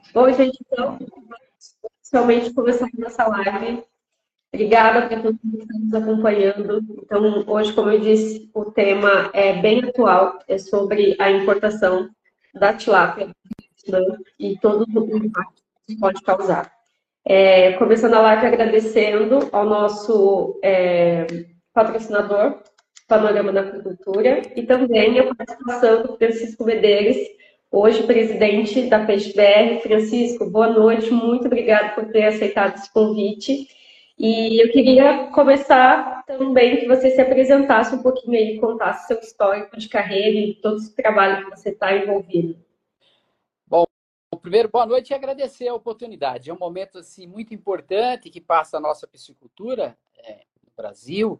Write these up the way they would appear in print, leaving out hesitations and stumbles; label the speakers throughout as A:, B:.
A: Bom, gente, então, inicialmente começando nossa live. Obrigada para todos que estão nos acompanhando. Então, hoje, como eu disse, o tema é bem atual, é sobre a importação da tilápia, né, e todo o impacto que isso pode causar. Começando a live agradecendo ao nosso patrocinador, Panorama da Agricultura, e também a participação do Francisco Medeiros, hoje presidente da PeixeBR. Francisco, boa noite, muito obrigado por ter aceitado esse convite. E eu queria começar também que você se apresentasse um pouquinho aí, contasse seu histórico de carreira e todo esse trabalho que você está envolvido.
B: Bom, primeiro, boa noite e agradecer a oportunidade. É um momento assim, muito importante que passa a nossa piscicultura no Brasil.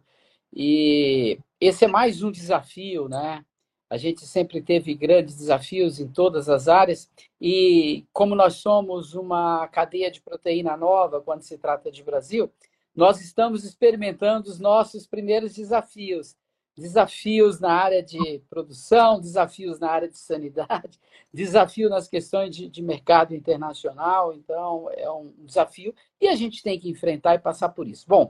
B: E esse é mais um desafio, né? A gente sempre teve grandes desafios em todas as áreas. E como nós somos uma cadeia de proteína nova quando se trata de Brasil, nós estamos experimentando os nossos primeiros desafios. Desafios na área de produção, desafios na área de sanidade, desafio nas questões de mercado internacional. Então, é um desafio e a gente tem que enfrentar e passar por isso. Bom,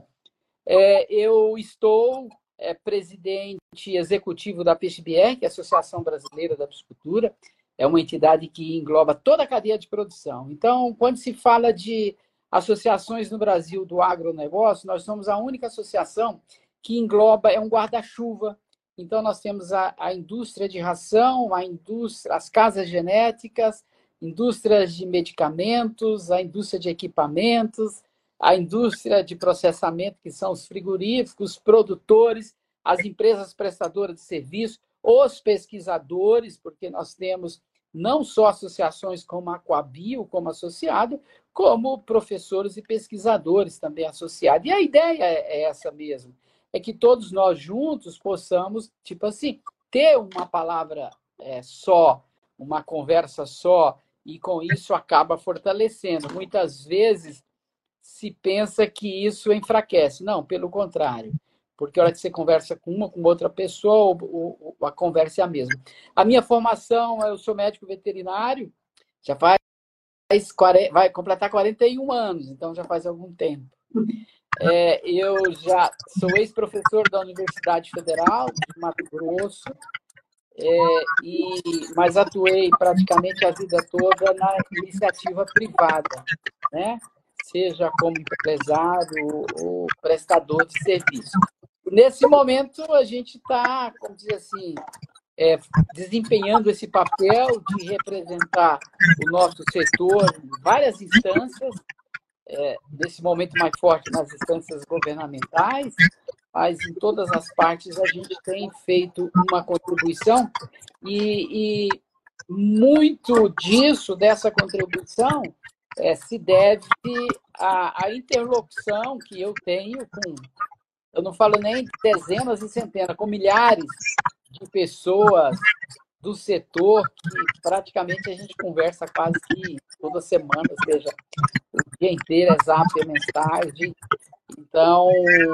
B: eu estou presidente executivo da PeixeBR, que é a Associação Brasileira da Piscicultura. É uma entidade que engloba toda a cadeia de produção. Então, quando se fala de associações no Brasil do agronegócio, nós somos a única associação que engloba, é um guarda-chuva. Então, nós temos a indústria de ração, as casas genéticas, indústrias de medicamentos, a indústria de equipamentos, a indústria de processamento, que são os frigoríficos, os produtores, as empresas prestadoras de serviço, os pesquisadores, porque nós temos não só associações como a Aquabio, como associado, como professores e pesquisadores também associados. E a ideia é essa mesmo, é que todos nós juntos possamos, tipo assim, ter uma palavra só, uma conversa só, e com isso acaba fortalecendo. Muitas vezes se pensa que isso enfraquece. Não, pelo contrário. Porque a hora que você conversa com uma, com outra pessoa, a conversa é a mesma. A minha formação, eu sou médico veterinário, já vai completar 41 anos, então já faz algum tempo. Eu já sou ex-professor da Universidade Federal de Mato Grosso, mas atuei praticamente a vida toda na iniciativa privada, né? Seja como empresário ou prestador de serviço. Nesse momento, a gente está, como dizer assim, desempenhando esse papel de representar o nosso setor em várias instâncias, nesse momento mais forte nas instâncias governamentais, mas em todas as partes a gente tem feito uma contribuição e muito dessa contribuição se deve à interlocução que eu tenho com, eu não falo nem de dezenas e centenas, com milhares de pessoas do setor que praticamente a gente conversa quase que toda semana, seja o dia inteiro, zap, mensagem. Então,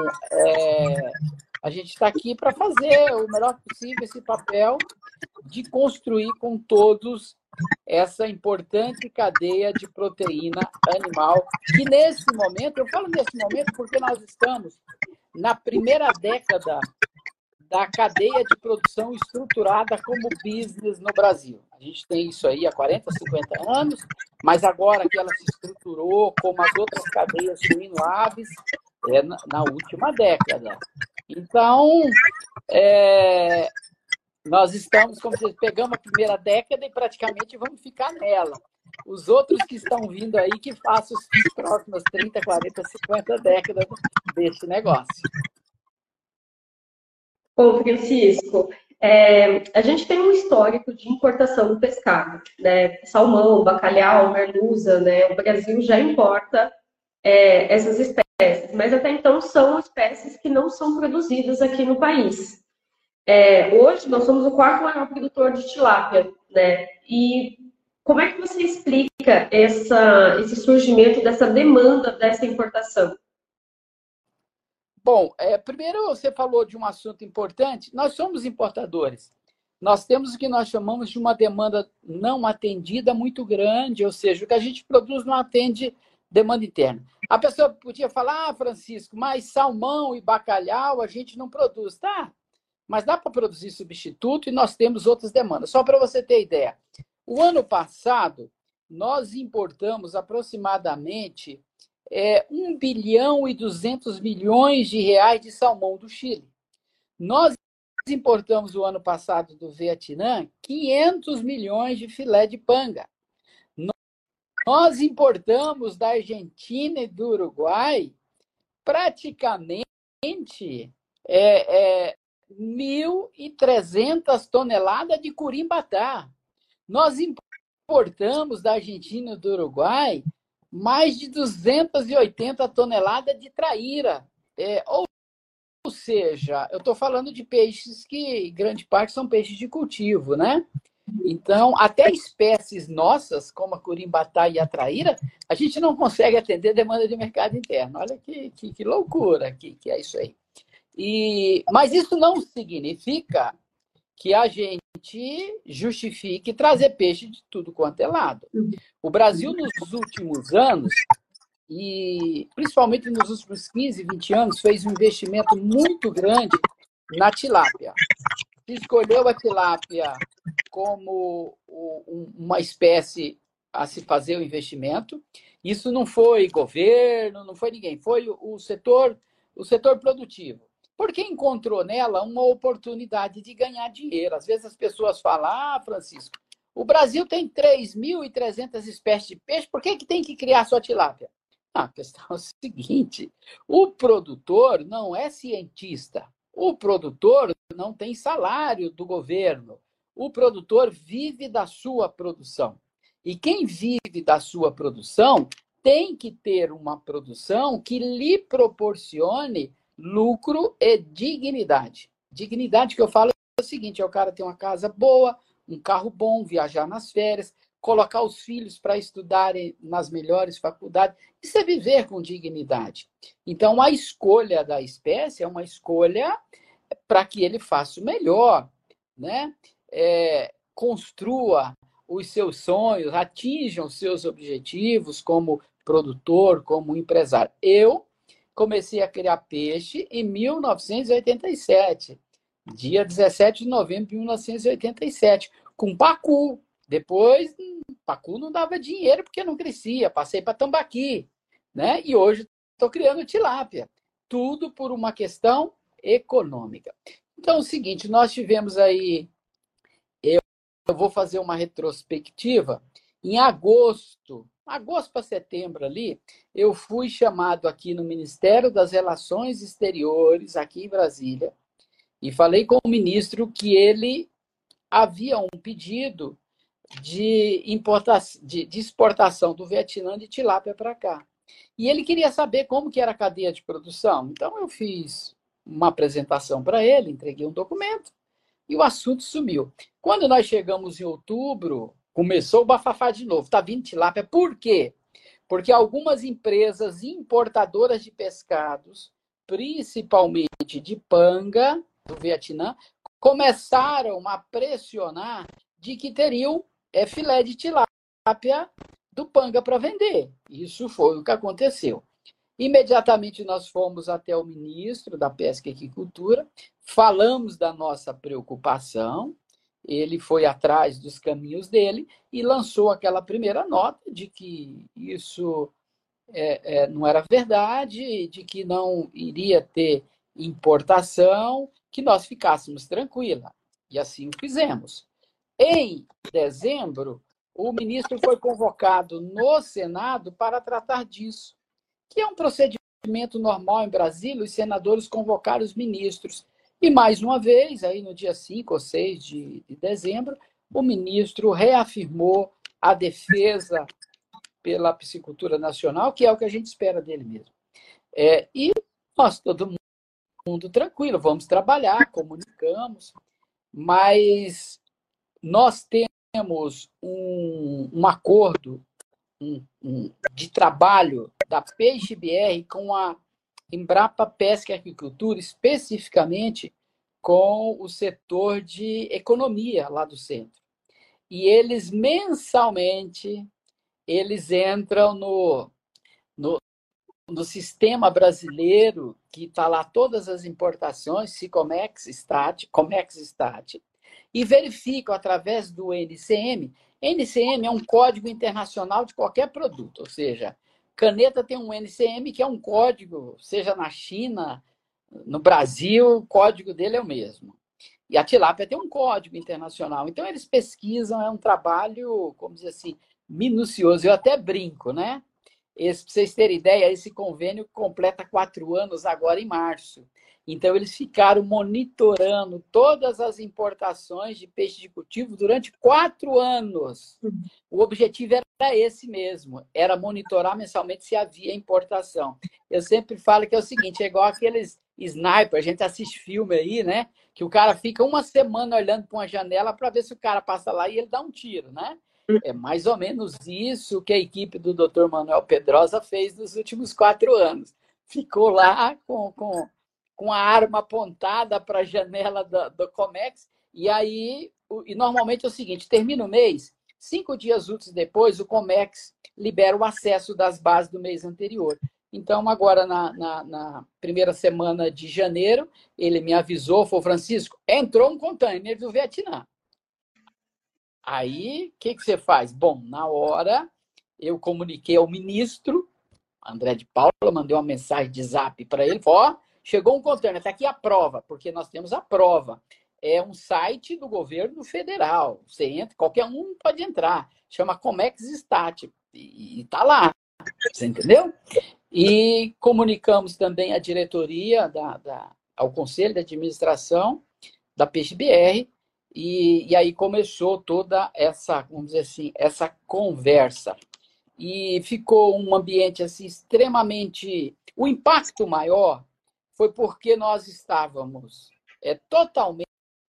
B: a gente está aqui para fazer o melhor possível esse papel de construir com todos essa importante cadeia de proteína animal, que nesse momento, eu falo nesse momento porque nós estamos na primeira década da cadeia de produção estruturada como business no Brasil. A gente tem isso aí há 40, 50 anos, mas agora que ela se estruturou como as outras cadeias suíno-aves, na última década. Então, nós estamos, como vocês, pegamos a primeira década e praticamente vamos ficar nela. Os outros que estão vindo aí, que façam as próximas 30, 40, 50 décadas deste negócio.
A: Bom, Francisco, a gente tem um histórico de importação do pescado, né? Salmão, bacalhau, merluza, né? O Brasil já importa essas espécies, mas até então são espécies que não são produzidas aqui no país. Hoje nós somos o quarto maior produtor de tilápia, né? E como é que você explica esse surgimento dessa demanda dessa importação?
B: Bom, primeiro você falou de um assunto importante. Nós somos importadores. nós temos o que nós chamamos de uma demanda não atendida muito grande, ou seja, o que a gente produz não atende demanda interna. A pessoa podia falar, Francisco, mas salmão e bacalhau a gente não produz. Tá, mas dá para produzir substituto e nós temos outras demandas. Só para você ter ideia, o ano passado, nós importamos aproximadamente 1 bilhão e 200 milhões de reais de salmão do Chile. Nós importamos o ano passado do Vietnã 500 milhões de filé de panga. Nós importamos da Argentina e do Uruguai praticamente 1.300 toneladas de curimbatá. Nós importamos da Argentina e do Uruguai mais de 280 toneladas de traíra. Ou seja, eu estou falando de peixes que, em grande parte, são peixes de cultivo, né? Então, até espécies nossas, como a curimbatá e a traíra, a gente não consegue atender a demanda de mercado interno. Olha que loucura que é isso aí. Mas isso não significa que a gente justifique trazer peixe de tudo quanto é lado. O Brasil, nos últimos anos, e principalmente nos últimos 15, 20 anos, fez um investimento muito grande na tilápia. Se escolheu a tilápia como uma espécie a se fazer o investimento. Isso não foi governo, não foi ninguém, foi o setor produtivo. Porque encontrou nela uma oportunidade de ganhar dinheiro. Às vezes as pessoas falam, Francisco, o Brasil tem 3.300 espécies de peixe, por que tem que criar só tilápia? A questão é o seguinte, o produtor não é cientista, o produtor não tem salário do governo, o produtor vive da sua produção. E quem vive da sua produção tem que ter uma produção que lhe proporcione lucro e dignidade. Dignidade que eu falo é o seguinte, é o cara ter uma casa boa, um carro bom, viajar nas férias, colocar os filhos para estudarem nas melhores faculdades. Isso é viver com dignidade. Então, a escolha da espécie é uma escolha para que ele faça o melhor, né? Construa os seus sonhos, atinja os seus objetivos como produtor, como empresário. Eu comecei a criar peixe em 1987, dia 17 de novembro de 1987, com pacu. Depois, pacu não dava dinheiro porque não crescia, passei para tambaqui, né? E hoje estou criando tilápia. Tudo por uma questão econômica. Então, é o seguinte, nós tivemos aí, eu vou fazer uma retrospectiva, em agosto para setembro ali, eu fui chamado aqui no Ministério das Relações Exteriores, aqui em Brasília, e falei com o ministro que ele havia um pedido de exportação do Vietnã de tilápia para cá. E ele queria saber como que era a cadeia de produção. Então, eu fiz uma apresentação para ele, entreguei um documento e o assunto sumiu. Quando nós chegamos em outubro, começou o bafafá de novo. Está vindo tilápia. Por quê? Porque algumas empresas importadoras de pescados, principalmente de panga, do Vietnã, começaram a pressionar de que teriam filé de tilápia do panga para vender. Isso foi o que aconteceu. Imediatamente nós fomos até o ministro da Pesca e Aquicultura, falamos da nossa preocupação, ele foi atrás dos caminhos dele e lançou aquela primeira nota de que isso não era verdade, de que não iria ter importação, que nós ficássemos tranquilos. E assim o fizemos. Em dezembro, o ministro foi convocado no Senado para tratar disso, que é um procedimento normal em Brasília, os senadores convocaram os ministros. E, mais uma vez, aí no dia 5 ou 6 de dezembro, o ministro reafirmou a defesa pela piscicultura nacional, que é o que a gente espera dele mesmo. E nós, todo mundo tranquilo, vamos trabalhar, comunicamos, mas nós temos um acordo de trabalho da Peixe BR com a Embrapa Pesca e Aquicultura, especificamente com o setor de economia lá do centro. E eles, mensalmente, eles entram no sistema brasileiro, que está lá todas as importações, Sicomex, Stat, Comex Stat, e verificam através do NCM. NCM é um código internacional de qualquer produto, ou seja, caneta tem um NCM que é um código, seja na China, no Brasil, o código dele é o mesmo. E a tilápia tem um código internacional. Então, eles pesquisam, é um trabalho, como dizer assim, minucioso. Eu até brinco, né? Para vocês terem ideia, esse convênio completa 4 anos agora em março. Então, eles ficaram monitorando todas as importações de peixe de cultivo durante 4 anos. O objetivo era esse mesmo, era monitorar mensalmente se havia importação. Eu sempre falo que é o seguinte, é igual aqueles sniper, a gente assiste filme aí, né? Que o cara fica uma semana olhando para uma janela para ver se o cara passa lá e ele dá um tiro, né? É mais ou menos isso que a equipe do Dr. Manuel Pedrosa fez nos últimos 4 anos. Ficou lá com a arma apontada para a janela do Comex, e aí, e normalmente é o seguinte, termina o mês, 5 dias úteis depois, o Comex libera o acesso das bases do mês anterior. Então, agora, na primeira semana de janeiro, ele me avisou, falou, Francisco, entrou um container do Vietnã. Aí, o que você faz? Bom, na hora, eu comuniquei ao ministro, André de Paula, mandei uma mensagem de zap para ele, falou, ó, chegou um container, está aqui a prova, porque nós temos a prova. É um site do governo federal. Você entra, qualquer um pode entrar. Chama Comex Stat. E está lá. Você entendeu? E comunicamos também à diretoria, ao conselho de administração da PeixeBR, e aí começou toda essa, vamos dizer assim, essa conversa. E ficou um ambiente assim, extremamente... O impacto maior foi porque nós estávamos totalmente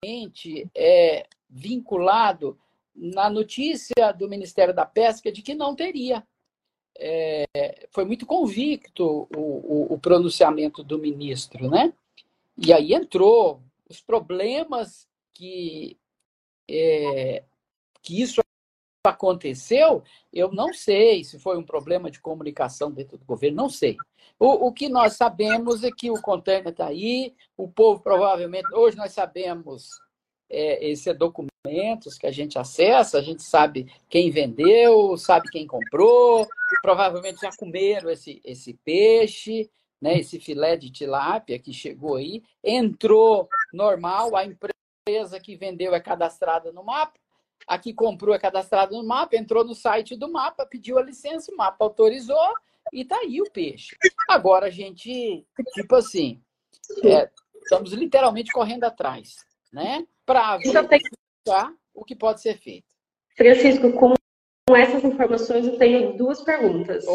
B: vinculado na notícia do Ministério da Pesca de que não teria. Foi muito convicto o pronunciamento do ministro, né? E aí entrou os problemas que isso aconteceu, eu não sei se foi um problema de comunicação dentro do governo, não sei. O que nós sabemos é que o container está aí, o povo provavelmente, hoje nós sabemos esses documentos que a gente acessa, a gente sabe quem vendeu, sabe quem comprou, provavelmente já comeram esse peixe, né, esse filé de tilápia que chegou aí, entrou normal, a empresa que vendeu é cadastrada no mapa, a que comprou é cadastrada no mapa, entrou no site do mapa, pediu a licença, o mapa autorizou e está aí o peixe. Agora a gente, tipo assim, estamos literalmente correndo atrás, né? Para verificar o que pode ser feito.
A: Francisco, com essas informações eu tenho 2 perguntas.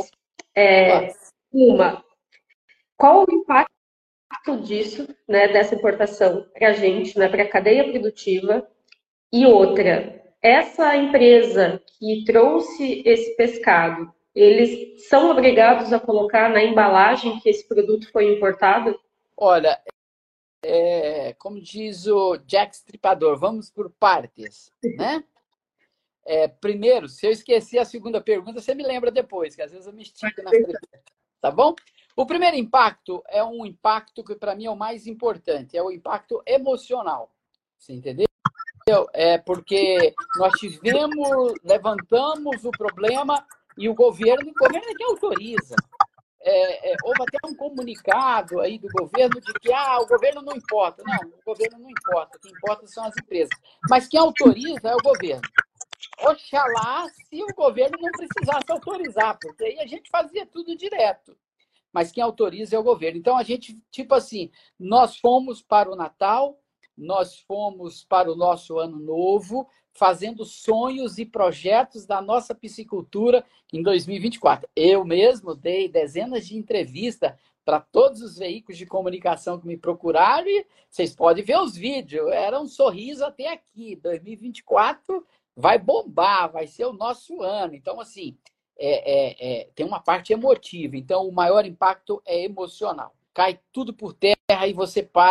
A: Uma, qual o impacto disso, né, dessa importação para a gente, né, para a cadeia produtiva? E outra, essa empresa que trouxe esse pescado, eles são obrigados a colocar na embalagem que esse produto foi importado?
B: Olha, como diz o Jack Stripador, vamos por partes, né? Primeiro, se eu esquecer a segunda pergunta, você me lembra depois, que às vezes eu me estico na primeira, tá bom? O primeiro impacto é um impacto que para mim é o mais importante, é o impacto emocional, você entendeu? Porque nós levantamos o problema e o governo é que autoriza. Houve até um comunicado aí do governo de que o governo não importa. Não, o governo não importa. O que importa são as empresas. Mas quem autoriza é o governo. Oxalá se o governo não precisasse autorizar, porque aí a gente fazia tudo direto. Mas quem autoriza é o governo. Então, a gente, tipo assim, nós fomos para o Natal, nós fomos para o nosso Ano Novo, fazendo sonhos e projetos da nossa piscicultura em 2024. Eu mesmo dei dezenas de entrevistas para todos os veículos de comunicação que me procuraram e vocês podem ver os vídeos. Era um sorriso até aqui. 2024 vai bombar, vai ser o nosso ano. Então, assim, tem uma parte emotiva. Então, o maior impacto é emocional. Cai tudo por terra e você para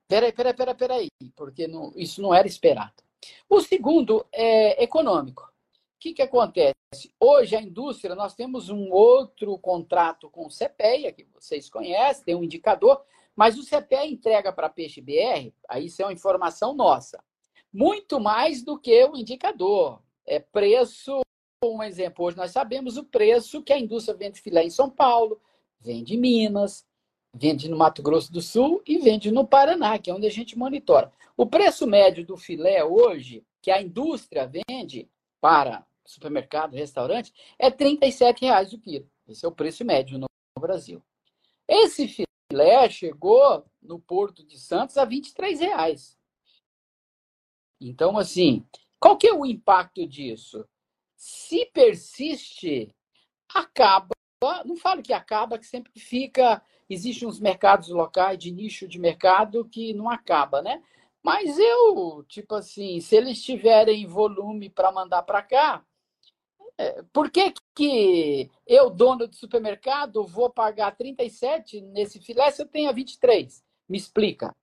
B: Peraí, porque isso não era esperado. O segundo é econômico. O que acontece? Hoje, a indústria, nós temos um outro contrato com o CPEA, que vocês conhecem, tem um indicador, mas o CPEA entrega para a Peixe BR, aí isso é uma informação nossa, muito mais do que o indicador. É preço, um exemplo, hoje nós sabemos o preço que a indústria vende filé em São Paulo, vende em Minas, vende no Mato Grosso do Sul e vende no Paraná, que é onde a gente monitora. O preço médio do filé hoje, que a indústria vende para supermercado, restaurante, é R$ 37,00 o quilo. Esse é o preço médio no Brasil. Esse filé chegou no Porto de Santos a R$ 23,00. Então, assim, qual que é o impacto disso? Se persiste, acaba, não falo que acaba, que sempre fica, existem uns mercados locais de nicho de mercado que não acaba, né? Mas tipo assim, se eles tiverem volume para mandar para cá, por que eu, dono de supermercado, vou pagar 37 nesse filé se eu tenho 23? Me explica.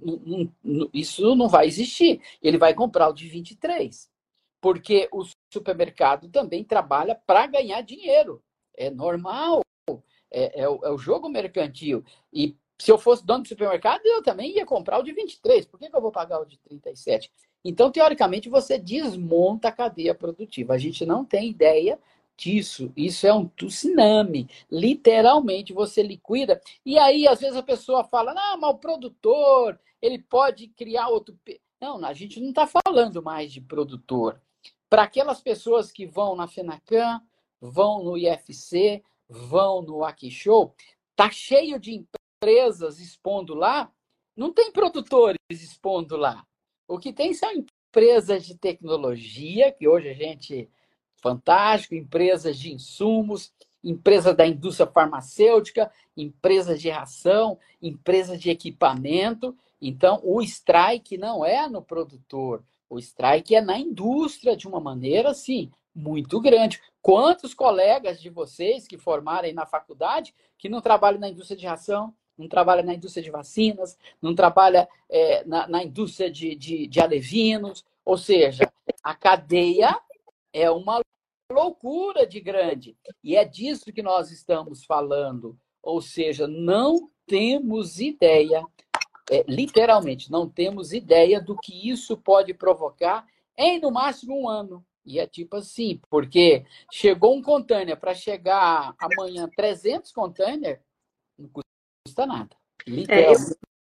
B: Isso não vai existir. Ele vai comprar o de 23. Porque o supermercado também trabalha para ganhar dinheiro. É normal. É o jogo mercantil. E se eu fosse dono de supermercado, eu também ia comprar o de 23. Por que eu vou pagar o de 37? Então, teoricamente, você desmonta a cadeia produtiva. A gente não tem ideia disso. Isso é um tsunami. Literalmente, você liquida. E aí, às vezes, a pessoa fala, não, mas o produtor, ele pode criar outro... Não, a gente não está falando mais de produtor. Para aquelas pessoas que vão na FENACAN, vão no IFC, vão no Aquishow, tá cheio de empresas expondo lá, não tem produtores expondo lá. O que tem são empresas de tecnologia, que hoje a gente, fantástico, empresas de insumos, empresas da indústria farmacêutica, empresas de ração, empresas de equipamento. Então, o strike não é no produtor, o strike é na indústria de uma maneira, assim, muito grande. Quantos colegas de vocês que formarem na faculdade que não trabalham na indústria de ração, não trabalha na indústria de vacinas, não trabalha na indústria de alevinos, ou seja, a cadeia é uma loucura de grande. E é disso que nós estamos falando. Ou seja, não temos ideia, literalmente, não temos ideia do que isso pode provocar em, no máximo, um ano. E é tipo assim, porque chegou um container, para chegar amanhã 300 containers, não custa nada. Literalmente,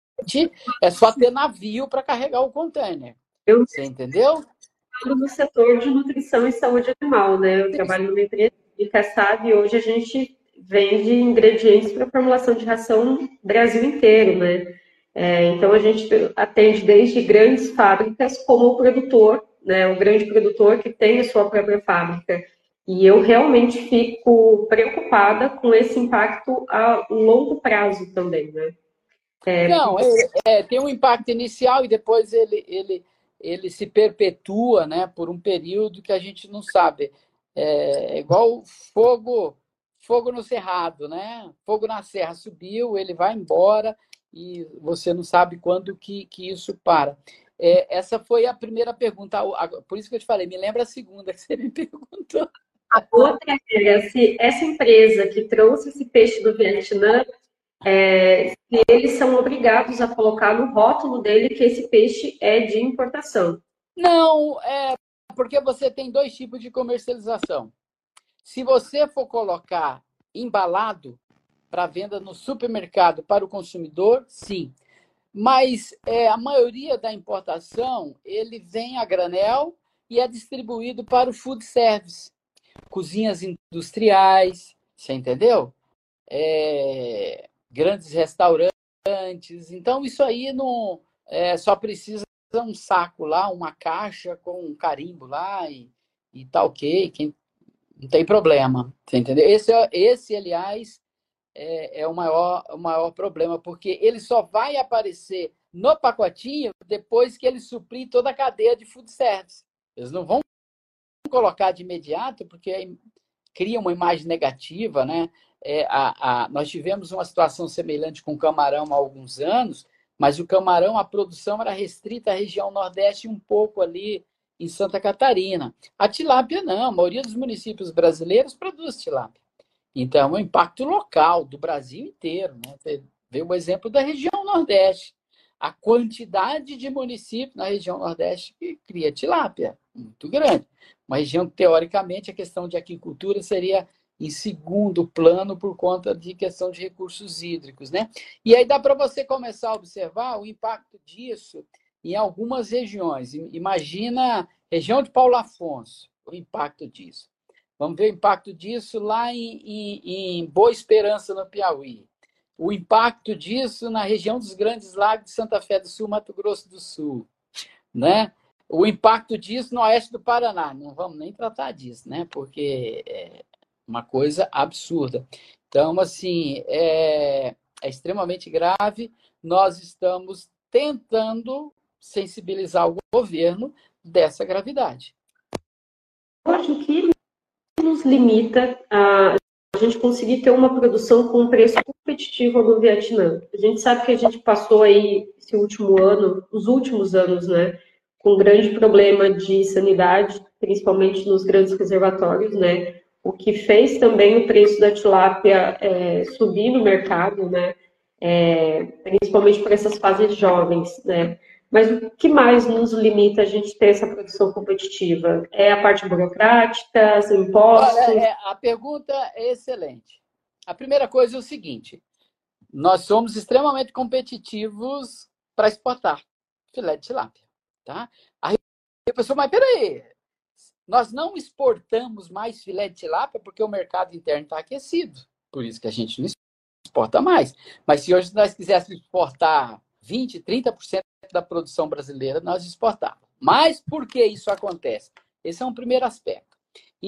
B: é só ter navio para carregar o container. Você entendeu?
A: trabalho no setor de nutrição e saúde animal, né? Eu trabalho numa empresa de caçada e hoje a gente vende ingredientes para formulação de ração no Brasil inteiro, né? Então a gente atende desde grandes fábricas como o produtor, né? O grande produtor que tem a sua própria fábrica. E eu realmente fico preocupada com esse impacto a longo prazo também, né?
B: Não, tem um impacto inicial e depois ele se perpetua, né, por um período que a gente não sabe. É igual fogo no cerrado, né? Fogo na serra subiu, ele vai embora e você não sabe quando que isso para. Essa foi a primeira pergunta. Por isso que eu te falei, me lembra a segunda que você me perguntou.
A: Outra é, se essa empresa que trouxe esse peixe do Vietnã, se eles são obrigados a colocar no rótulo dele que esse peixe é de importação.
B: Não, porque você tem dois tipos de comercialização. Se você for colocar embalado para venda no supermercado para o consumidor, sim. Mas a maioria da importação, ele vem a granel e é distribuído para o food service, cozinhas industriais, você entendeu? Grandes restaurantes. Então, isso aí não só precisa um saco lá, uma caixa com um carimbo lá e tá ok, não tem problema, você entendeu? Esse aliás, o maior problema, porque ele só vai aparecer no pacotinho depois que ele suprir toda a cadeia de food service. Eles não vão colocar de imediato, porque cria uma imagem negativa, né? Nós tivemos uma situação semelhante com o camarão há alguns anos, mas o camarão, a produção era restrita à região Nordeste e um pouco ali em Santa Catarina. A tilápia não, a maioria dos municípios brasileiros produz tilápia. Então, é um impacto local do Brasil inteiro. Né? Você vê o exemplo da região Nordeste. A quantidade de municípios na região Nordeste que cria tilápia, muito grande. Uma região que, teoricamente, a questão de aquicultura seria em segundo plano por conta de questão de recursos hídricos. Né? E aí dá para você começar a observar o impacto disso em algumas regiões. Imagina a região de Paulo Afonso, o impacto disso. Vamos ver o impacto disso lá em Boa Esperança, no Piauí. O impacto disso na região dos Grandes Lagos de Santa Fé do Sul, Mato Grosso do Sul. Né? O impacto disso no oeste do Paraná. Não vamos nem tratar disso, né? Porque é uma coisa absurda. Então, assim, é extremamente grave. Nós estamos tentando sensibilizar o governo dessa gravidade.
A: Eu acho que nos limita a gente conseguir ter uma produção com um preço competitivo no Vietnã. A gente sabe que a gente passou aí esse último ano, os últimos anos, né, com um grande problema de sanidade, principalmente nos grandes reservatórios, né, o que fez também o preço da tilápia subir no mercado, né, principalmente para essas fases jovens, né. Mas o que mais nos limita a gente ter essa produção competitiva? É a parte burocrática, os impostos?
B: Olha, a pergunta é excelente. A primeira coisa é o seguinte: nós somos extremamente competitivos para exportar filé de tilápia. Tá? Aí a pessoa, mas peraí, nós não exportamos mais filé de tilápia porque o mercado interno está aquecido. Por isso que a gente não exporta mais. Mas se hoje nós quiséssemos exportar 20%, 30% da produção brasileira, nós exportávamos. Mas por que isso acontece? Esse é um primeiro aspecto. Em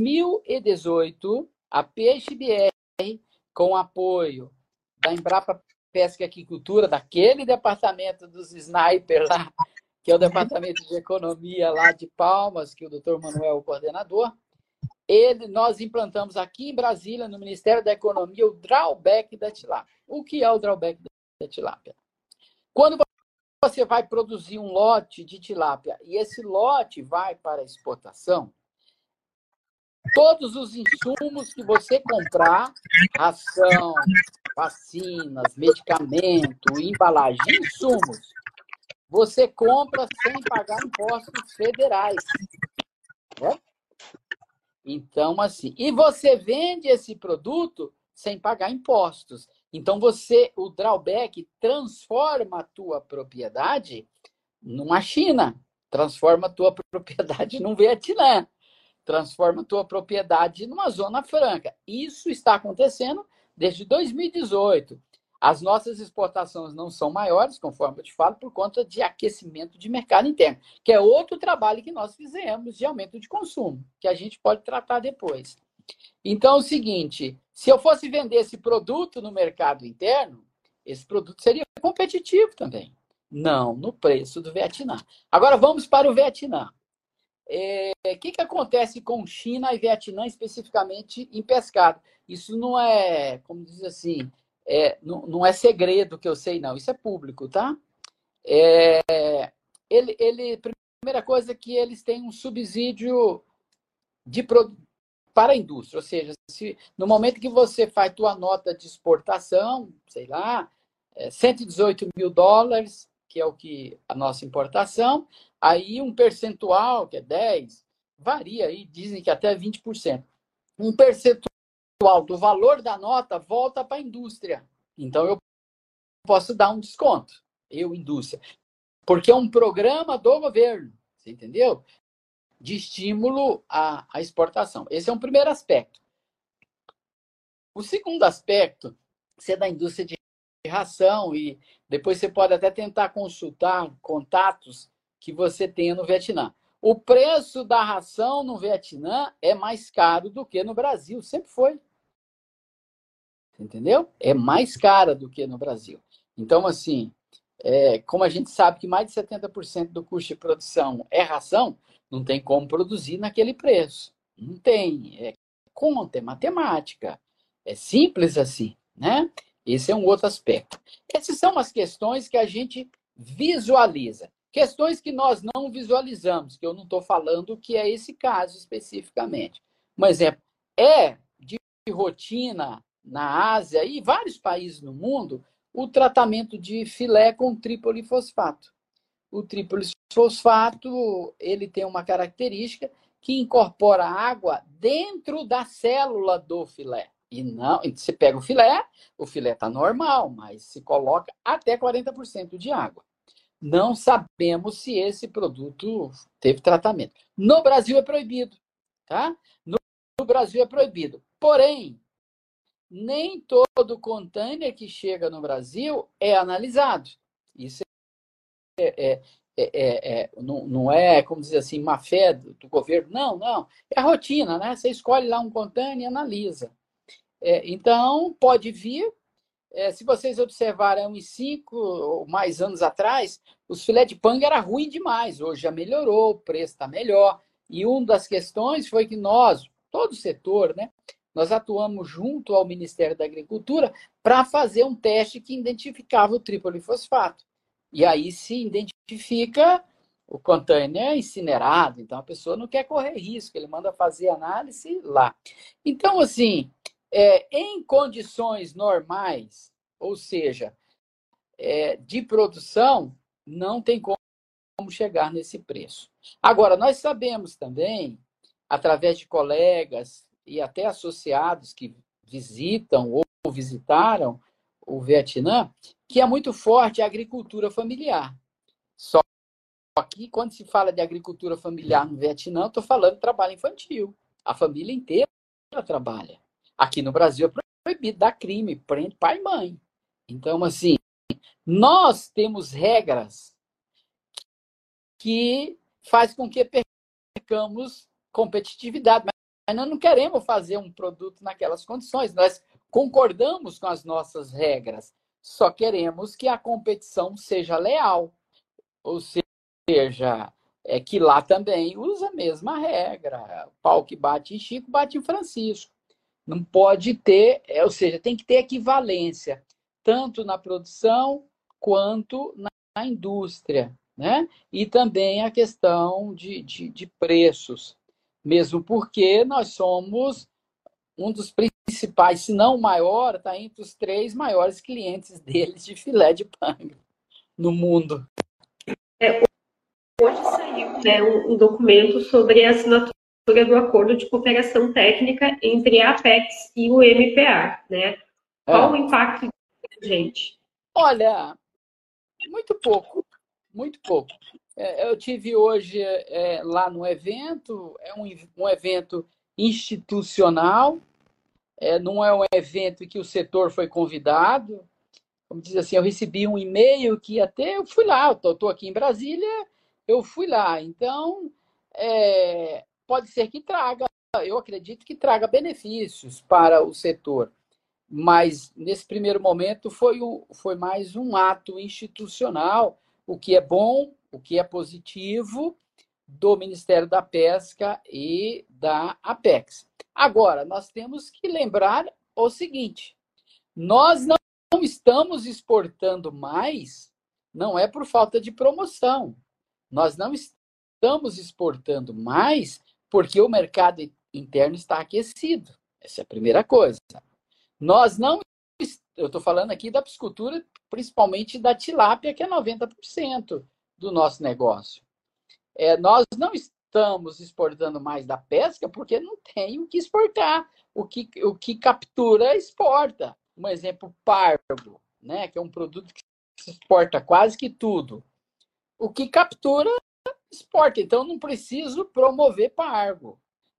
B: 2018, a PeixeBR, com o apoio da Embrapa Pesca e Aquicultura, daquele departamento dos snipers lá, que é o departamento de economia lá de Palmas, que o doutor Manuel é o coordenador, nós implantamos aqui em Brasília, no Ministério da Economia, o drawback da tilápia. O que é o drawback da tilápia? Quando você vai produzir um lote de tilápia e esse lote vai para exportação, todos os insumos que você comprar, ração, vacinas, medicamento, embalagem, insumos, você compra sem pagar impostos federais. Né? Então, assim, e você vende esse produto sem pagar impostos. Então, o drawback transforma a tua propriedade numa China, transforma a tua propriedade num Vietnã, transforma a tua propriedade numa zona franca. Isso está acontecendo desde 2018. As nossas exportações não são maiores, conforme eu te falo, por conta de aquecimento de mercado interno, que é outro trabalho que nós fizemos de aumento de consumo, que a gente pode tratar depois. Então, é o seguinte, se eu fosse vender esse produto no mercado interno, esse produto seria competitivo também. Não no preço do Vietnã. Agora, vamos para o Vietnã. O que acontece com China e Vietnã, especificamente em pescado? Isso não é, como diz assim, não é segredo que eu sei, não. Isso é público, tá? Primeira coisa é que eles têm um subsídio para a indústria. Ou seja, no momento que você faz tua nota de exportação, sei lá, $118 mil, que é o que a nossa importação, aí um percentual, que é 10%, varia aí, dizem que até 20%. Um percentual do valor da nota volta para a indústria. Então, eu posso dar um desconto, indústria. Porque é um programa do governo, você entendeu? De estímulo à exportação. Esse é um primeiro aspecto. O segundo aspecto, você é da indústria de ração e depois você pode até tentar consultar contatos que você tenha no Vietnã. O preço da ração no Vietnã é mais caro do que no Brasil, sempre foi. Entendeu? É mais cara do que no Brasil. Então, assim, como a gente sabe que mais de 70% do custo de produção é ração, não tem como produzir naquele preço. Não tem. É conta, é matemática. É simples assim, né? Esse é um outro aspecto. Essas são as questões que a gente visualiza. Questões que nós não visualizamos, que eu não estou falando que é esse caso especificamente. Um exemplo, é de rotina na Ásia e vários países no mundo o tratamento de filé com tripolifosfato. O tripolifosfato, ele tem uma característica que incorpora água dentro da célula do filé. E não, você pega o filé está normal, mas se coloca até 40% de água. Não sabemos se esse produto teve tratamento. No Brasil é proibido, tá? No Brasil é proibido. Porém, nem todo container que chega no Brasil é analisado. Isso não é, como dizer assim, má fé do governo. Não, não. É a rotina, né? Você escolhe lá um container e analisa. Então, pode vir. Se vocês observarem uns 5 ou mais anos atrás, os filé de panga era ruim demais. Hoje já melhorou, o preço está melhor. E uma das questões foi que nós, todo o setor, né, nós atuamos junto ao Ministério da Agricultura para fazer um teste que identificava o tripolifosfato. E aí se identifica o container incinerado. Então a pessoa não quer correr risco, ele manda fazer análise lá. Então, assim, em condições normais, ou seja, de produção, não tem como chegar nesse preço. Agora, nós sabemos também, através de colegas e até associados que visitam ou visitaram o Vietnã, que é muito forte a agricultura familiar. Só que, quando se fala de agricultura familiar no Vietnã, estou falando de trabalho infantil. A família inteira trabalha. Aqui no Brasil é proibido, dá crime, prende pai e mãe. Então, assim, nós temos regras que faz com que percamos competitividade, mas nós não queremos fazer um produto naquelas condições. Nós concordamos com as nossas regras, só queremos que a competição seja leal, ou seja, que lá também usa a mesma regra. Pau que bate em Chico, bate em Francisco. Não pode ter, ou seja, tem que ter equivalência, tanto na produção quanto na indústria, né? E também a questão de preços, mesmo porque nós somos um dos principais, se não o maior, está entre os 3 maiores clientes deles de filé de panga no mundo.
A: Hoje saiu, né, um documento sobre a assinatura do Acordo de Cooperação Técnica entre a Apex e o MPA, né? Qual o impacto da gente?
B: Olha, muito pouco, muito pouco. Eu tive hoje lá no evento, é um evento institucional, não é um evento que o setor foi convidado. Como diz assim, eu recebi um e-mail que até eu fui lá, eu estou aqui em Brasília, eu fui lá. Então, pode ser que traga, eu acredito que traga benefícios para o setor. Mas, nesse primeiro momento, foi mais um ato institucional, o que é bom, o que é positivo, do Ministério da Pesca e da Apex. Agora, nós temos que lembrar o seguinte: nós não estamos exportando mais, não é por falta de promoção. Nós não estamos exportando mais porque o mercado interno está aquecido. Essa é a primeira coisa. Nós não, eu estou falando aqui da piscicultura, principalmente da tilápia, que é 90% do nosso negócio. Nós não estamos exportando mais da pesca porque não tem o que exportar. O que captura, exporta. Um exemplo, pargo, né, que é um produto que se exporta quase que tudo. O que captura, exporta. Então, não preciso promover pargo.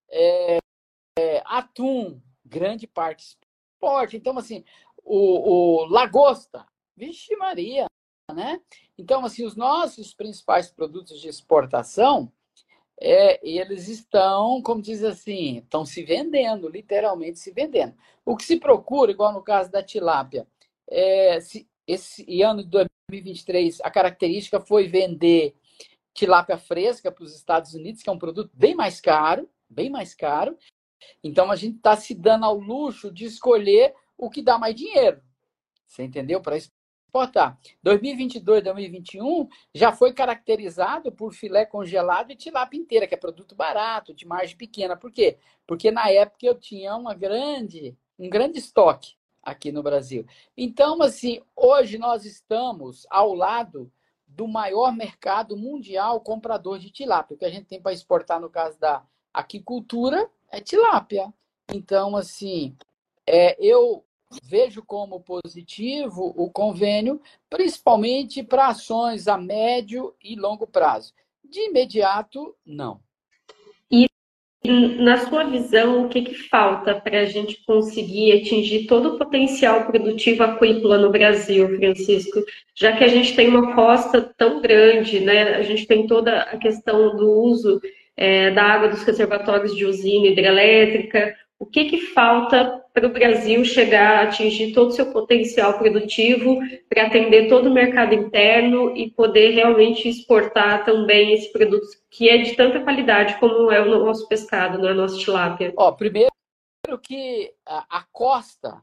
B: Atum, grande parte exporta. Então, assim, o lagosta, vixe Maria, né? Então, assim, os nossos principais produtos de exportação, eles estão, como diz assim, estão se vendendo, literalmente se vendendo. O que se procura, igual no caso da tilápia, esse ano de 2023, a característica foi vender tilápia fresca para os Estados Unidos, que é um produto bem mais caro, bem mais caro. Então, a gente está se dando ao luxo de escolher o que dá mais dinheiro. Você entendeu? Para exportar. 2022, 2021 já foi caracterizado por filé congelado e tilápia inteira, que é produto barato, de margem pequena. Por quê? Porque na época eu tinha um grande estoque aqui no Brasil. Então, assim, hoje nós estamos ao lado do maior mercado mundial comprador de tilápia. O que a gente tem para exportar, no caso da aquicultura, é tilápia. Então, assim, eu vejo como positivo o convênio, principalmente para ações a médio e longo prazo. De imediato, não.
A: E, na sua visão, o que que falta para a gente conseguir atingir todo o potencial produtivo aquícola no Brasil, Francisco? Já que a gente tem uma costa tão grande, né? A gente tem toda a questão do uso da água dos reservatórios de usina hidrelétrica. O que que falta para o Brasil chegar a atingir todo o seu potencial produtivo para atender todo o mercado interno e poder realmente exportar também esse produto que é de tanta qualidade como é o nosso pescado, né? A nossa tilápia?
B: Ó, primeiro que a costa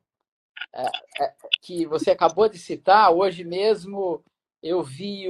B: que você acabou de citar, hoje mesmo eu vi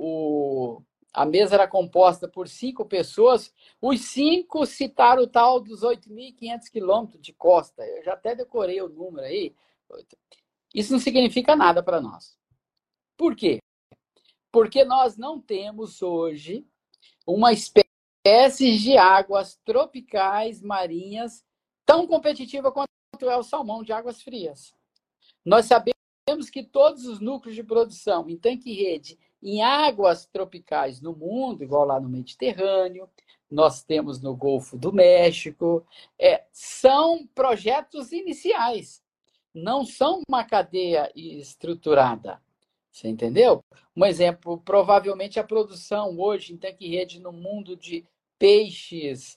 B: a mesa era composta por 5 pessoas, os 5 citaram o tal dos 8.500 quilômetros de costa. Eu já até decorei o número aí. Isso não significa nada para nós. Por quê? Porque nós não temos hoje uma espécie de águas tropicais marinhas tão competitiva quanto é o salmão de águas frias. Nós sabemos que todos os núcleos de produção em tanque-rede em águas tropicais no mundo, igual lá no Mediterrâneo, nós temos no Golfo do México, são projetos iniciais, não são uma cadeia estruturada. Você entendeu? Um exemplo, provavelmente a produção hoje em tanque-rede no mundo de peixes,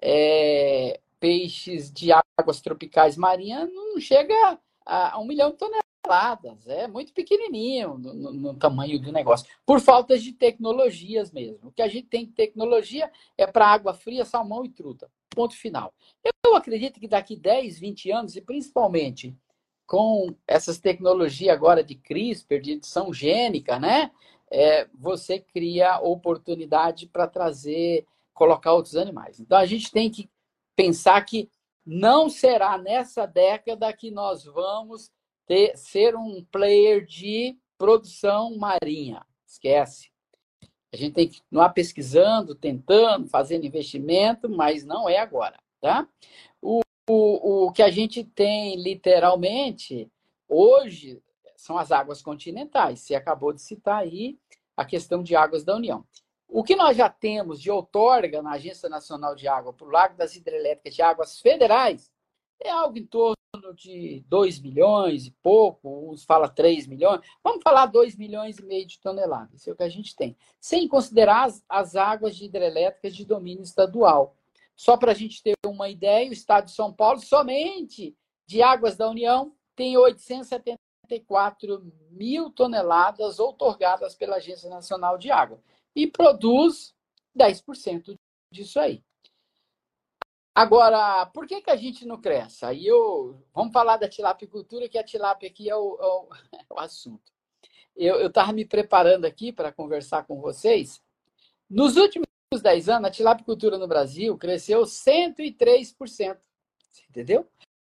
B: peixes de águas tropicais marinhas não chega a 1 milhão de toneladas. É muito pequenininho no tamanho do negócio. Por falta de tecnologias mesmo. O que a gente tem de tecnologia é para água fria, salmão e truta. Ponto final. Eu acredito que daqui 10, 20 anos, e principalmente com essas tecnologias agora de CRISPR, de edição gênica, né? Você cria oportunidade para trazer, colocar outros animais. Então a gente tem que pensar que não será nessa década que nós vamos ser um player de produção marinha. Esquece. A gente tem que continuar pesquisando, tentando, fazendo investimento, mas não é agora, tá? O que a gente tem literalmente hoje são as águas continentais. Você acabou de citar aí a questão de águas da União. O que nós já temos de outorga na Agência Nacional de Água para o Lago das Hidrelétricas de Águas Federais é algo em torno de 2 milhões e pouco, uns falam 3 milhões, vamos falar 2,5 milhões de toneladas, isso é o que a gente tem, sem considerar as águas de hidrelétricas de domínio estadual. Só para a gente ter uma ideia, o estado de São Paulo, somente de águas da União, tem 874 mil toneladas outorgadas pela Agência Nacional de Água e produz 10% disso aí. Agora, por que a gente não cresce? Vamos falar da tilapicultura, que a tilápia aqui é o assunto. Eu estava me preparando aqui para conversar com vocês. Nos últimos 10 anos, a tilapicultura no Brasil cresceu 103%. Você entendeu?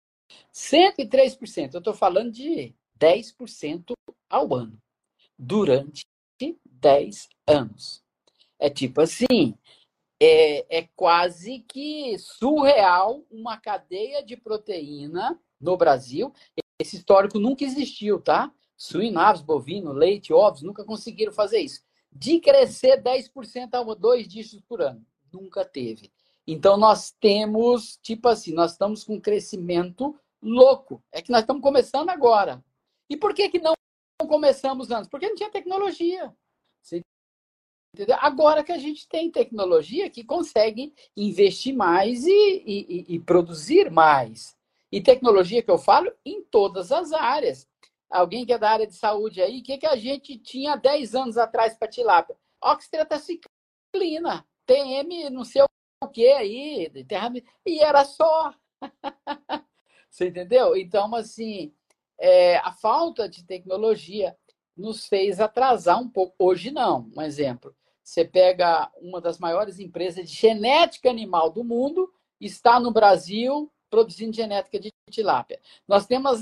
B: 103%. Eu estou falando de 10% ao ano, durante 10 anos. É tipo assim, é quase que surreal uma cadeia de proteína no Brasil. Esse histórico nunca existiu, tá? Suíno, aves, bovino, leite, ovos, nunca conseguiram fazer isso. De crescer 10% a 2 dígitos por ano. Nunca teve. Então, nós temos, tipo assim, nós estamos com um crescimento louco. É que nós estamos começando agora. E por que não começamos antes? Porque não tinha tecnologia. Você entendeu? Agora que a gente tem tecnologia que consegue investir mais e produzir mais. E tecnologia que eu falo em todas as áreas. Alguém que é da área de saúde aí, o que a gente tinha 10 anos atrás para tilápia? Oxitrataciclina, TM, não sei o que aí, e era só. Você entendeu? Então, assim, a falta de tecnologia nos fez atrasar um pouco. Hoje não, um exemplo. Você pega uma das maiores empresas de genética animal do mundo, está no Brasil produzindo genética de tilápia. Nós temos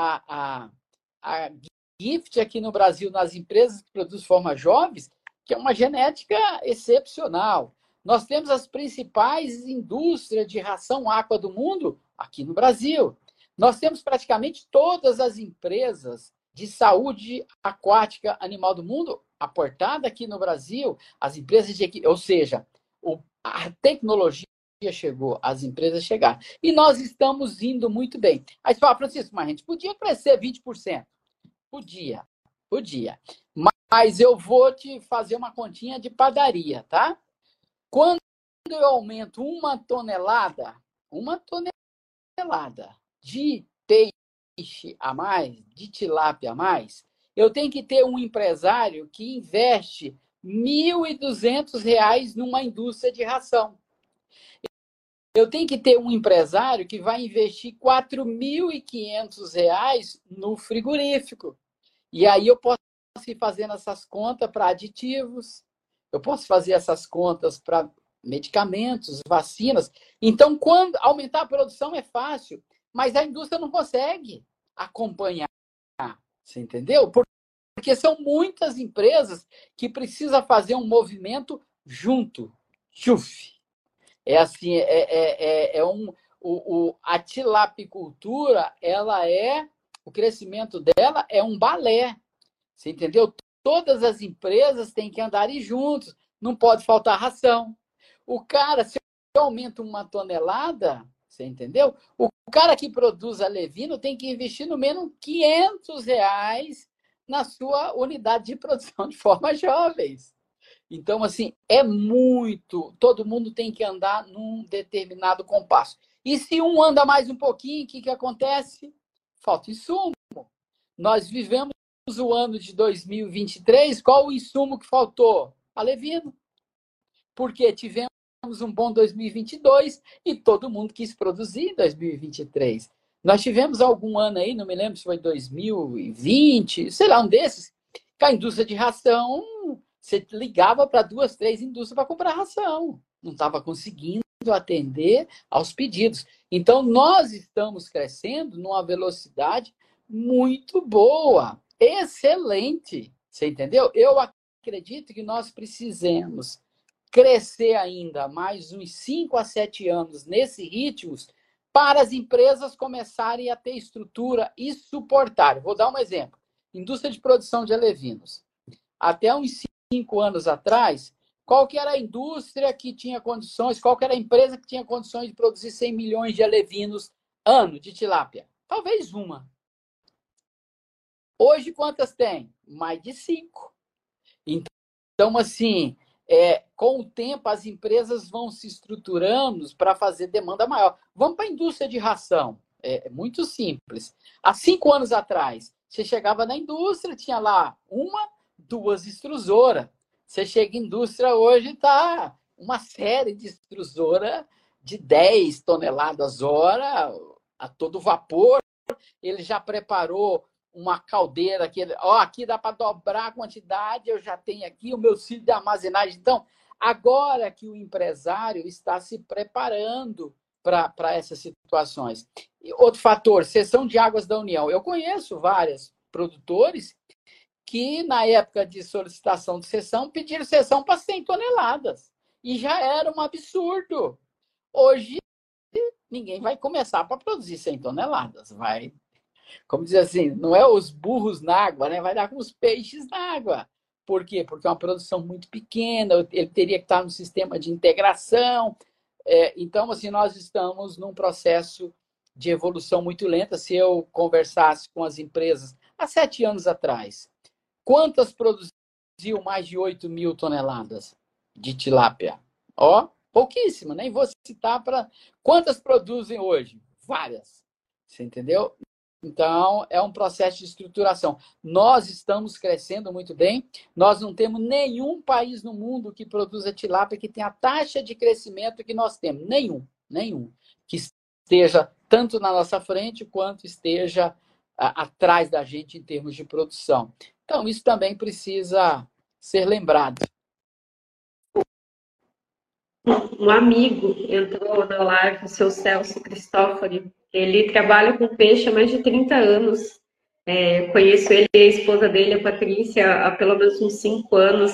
B: a Gift aqui no Brasil, nas empresas que produzem formas jovens, que é uma genética excepcional. Nós temos as principais indústrias de ração aqua do mundo aqui no Brasil. Nós temos praticamente todas as empresas de saúde aquática animal do mundo aportada aqui no Brasil, as empresas de, ou seja, a tecnologia chegou, as empresas chegaram. E nós estamos indo muito bem. Aí você fala, Francisco, mas a gente podia crescer 20%. Podia, podia. Mas eu vou te fazer uma continha de padaria, tá? Quando eu aumento uma tonelada de peixe a mais, de tilápia a mais, eu tenho que ter um empresário que investe R$ 1.200 numa indústria de ração. Eu tenho que ter um empresário que vai investir R$ 4.500 no frigorífico. E aí eu posso ir fazendo essas contas para aditivos, eu posso fazer essas contas para medicamentos, vacinas. Então, quando aumentar a produção é fácil, mas a indústria não consegue acompanhar. Você entendeu? Porque são muitas empresas que precisam fazer um movimento junto. Chuf! É assim, a tilapicultura, o crescimento dela é um balé. Você entendeu? Todas as empresas têm que andar juntos, não pode faltar ração. O cara, se eu aumento uma tonelada, você entendeu? O cara que produz alevino tem que investir no menos R$ 500 na sua unidade de produção de formas jovens. Então, assim, é muito. Todo mundo tem que andar num determinado compasso. E se um anda mais um pouquinho, o que acontece? Falta insumo. Nós vivemos o ano de 2023, qual o insumo que faltou? Alevino. Porque tivemos um bom 2022 e todo mundo quis produzir em 2023. Nós tivemos algum ano aí, não me lembro se foi 2020, sei lá, um desses, que a indústria de ração, você ligava para 2, 3 indústrias para comprar ração. Não estava conseguindo atender aos pedidos. Então, nós estamos crescendo numa velocidade muito boa, excelente. Você entendeu? Eu acredito que nós precisamos crescer ainda mais uns 5 a 7 anos nesse ritmo para as empresas começarem a ter estrutura e suportar. Vou dar um exemplo. Indústria de produção de alevinos. Até uns 5 anos atrás, qual que era a indústria que tinha condições, qual que era a empresa que tinha condições de produzir 100 milhões de alevinos ano de tilápia? Talvez uma. Hoje, quantas tem? Mais de 5. Então, assim, com o tempo, as empresas vão se estruturando para fazer demanda maior. Vamos para a indústria de ração. É muito simples. Há 5 anos atrás, você chegava na indústria, tinha lá 1, 2 extrusoras. Você chega em indústria hoje, está uma série de extrusora de 10 toneladas hora, a todo vapor. Ele já preparou uma caldeira que aqui dá para dobrar a quantidade, eu já tenho aqui o meu sítio de armazenagem. Então, agora que o empresário está se preparando para essas situações. E outro fator, cessão de águas da União. Eu conheço vários produtores que, na época de solicitação de cessão, pediram cessão para 100 toneladas. E já era um absurdo. Hoje, ninguém vai começar para produzir 100 toneladas. Vai, como dizer assim, não é os burros na água, né? Vai dar com os peixes na água. Por quê? Porque é uma produção muito pequena, ele teria que estar no sistema de integração. Então, assim, nós estamos num processo de evolução muito lenta. Se eu conversasse com as empresas há 7 anos atrás, quantas produziam mais de 8 mil toneladas de tilápia? Pouquíssima, nem vou citar para. Quantas produzem hoje? Várias. Você entendeu? Então, é um processo de estruturação. Nós estamos crescendo muito bem. Nós não temos nenhum país no mundo que produza tilápia que tenha a taxa de crescimento que nós temos. Nenhum. Que esteja tanto na nossa frente quanto esteja atrás da gente em termos de produção. Então, isso também precisa ser lembrado.
A: Um amigo entrou na live, o seu Celso Cristófori. Ele trabalha com peixe há mais de 30 anos. Conheço ele e a esposa dele, a Patrícia, há pelo menos uns 5 anos.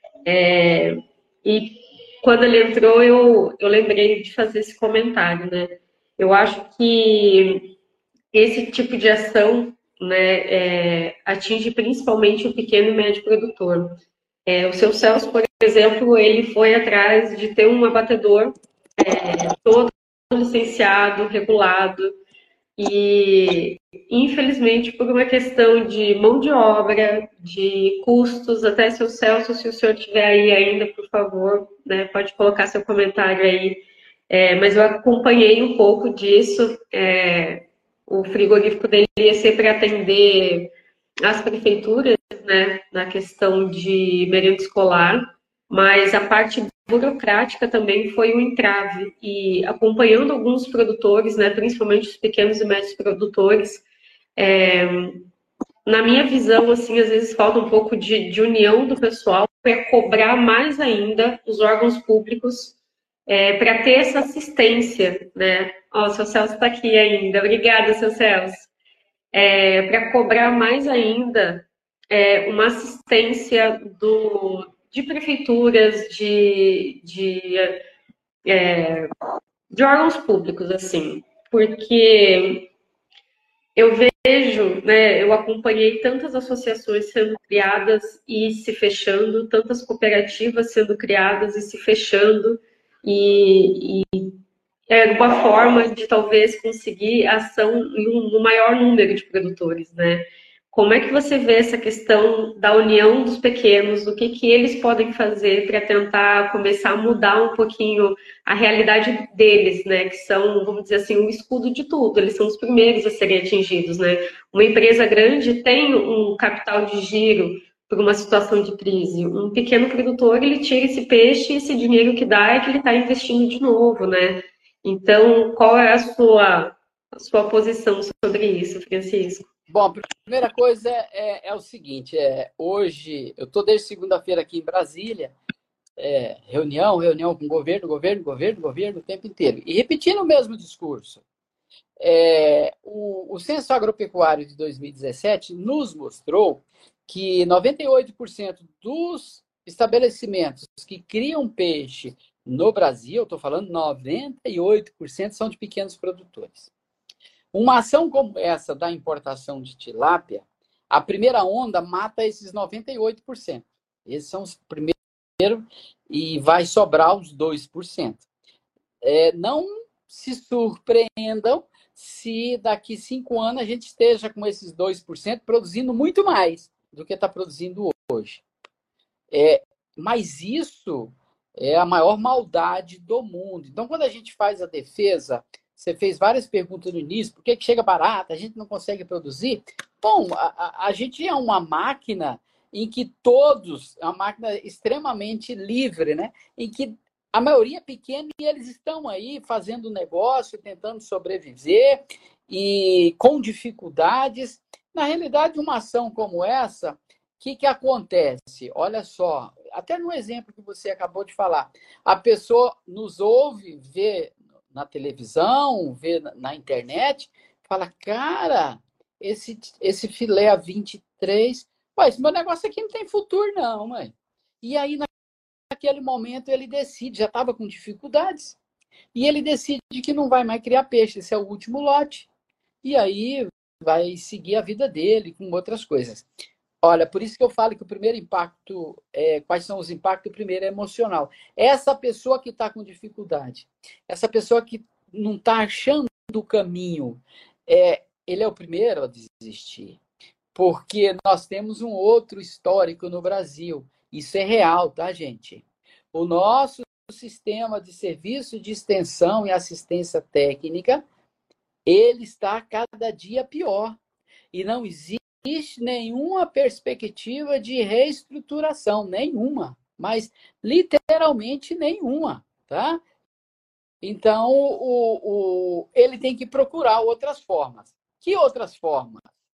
A: E quando ele entrou, eu lembrei de fazer esse comentário, né? Eu acho que esse tipo de ação, né, atinge principalmente o pequeno e médio produtor. O seu Celso, por exemplo, ele foi atrás de ter um abatedor todo licenciado, regulado, e infelizmente por uma questão de mão de obra, de custos, até seu Celso, se o senhor tiver aí ainda, por favor, né, pode colocar seu comentário aí. Mas eu acompanhei um pouco disso. O frigorífico dele ia ser para atender as prefeituras, né, na questão de merenda escolar, mas a parte burocrática também foi um entrave. E acompanhando alguns produtores, né, principalmente os pequenos e médios produtores, na minha visão, assim, às vezes falta um pouco de união do pessoal para cobrar mais ainda os órgãos públicos para ter essa assistência, né? Ó, o seu Celso está aqui ainda. Obrigada, seu Celso. Para cobrar mais ainda uma assistência de prefeituras, de órgãos públicos, assim, porque eu vejo, né, eu acompanhei tantas associações sendo criadas e se fechando, tantas cooperativas sendo criadas e se fechando, e é uma forma de talvez conseguir ação no maior número de produtores, né? Como é que você vê essa questão da união dos pequenos? O que que eles podem fazer para tentar começar a mudar um pouquinho a realidade deles, né? Que são, vamos dizer assim, o escudo de tudo. Eles são os primeiros a serem atingidos, né? Uma empresa grande tem um capital de giro por uma situação de crise. Um pequeno produtor, ele tira esse peixe, esse dinheiro que dá é que ele está investindo de novo, né? Então, qual é a sua posição sobre isso, Francisco?
B: Bom, a primeira coisa é o seguinte: hoje, eu estou desde segunda-feira aqui em Brasília, reunião com governo, o tempo inteiro. E repetindo o mesmo discurso. O Censo Agropecuário de 2017 nos mostrou que 98% dos estabelecimentos que criam peixe no Brasil, estou falando 98%, são de pequenos produtores. Uma ação como essa da importação de tilápia, a primeira onda mata esses 98%. Esses são os primeiros e vai sobrar os 2%. Não se surpreendam se daqui 5 anos a gente esteja com esses 2% produzindo muito mais do que está produzindo hoje. Mas isso é a maior maldade do mundo. Então, quando a gente faz a defesa, você fez várias perguntas no início, por que chega barato, a gente não consegue produzir? Bom, a gente é uma máquina em que todos, é uma máquina extremamente livre, né? Em que a maioria é pequena e eles estão aí fazendo negócio, tentando sobreviver e com dificuldades. Na realidade, uma ação como essa, o que acontece? Olha só, até no exemplo que você acabou de falar, a pessoa nos ouve, vê na televisão, vê na internet, fala, cara, esse filé a 23, esse meu negócio aqui não tem futuro não, mãe. E aí, naquele momento, ele decide, já estava com dificuldades, e ele decide que não vai mais criar peixe, esse é o último lote. E aí vai seguir a vida dele com outras coisas. Olha, por isso que eu falo que o primeiro impacto, quais são os impactos? O primeiro é emocional. Essa pessoa que está com dificuldade, essa pessoa que não está achando o caminho, ele é o primeiro a desistir. Porque nós temos um outro histórico no Brasil. Isso é real, tá, gente? O nosso sistema de serviço de extensão e assistência técnica, ele está cada dia pior. E não existe nenhuma perspectiva de reestruturação, nenhuma, mas literalmente nenhuma, tá? Então, ele tem que procurar outras formas. Que outras formas?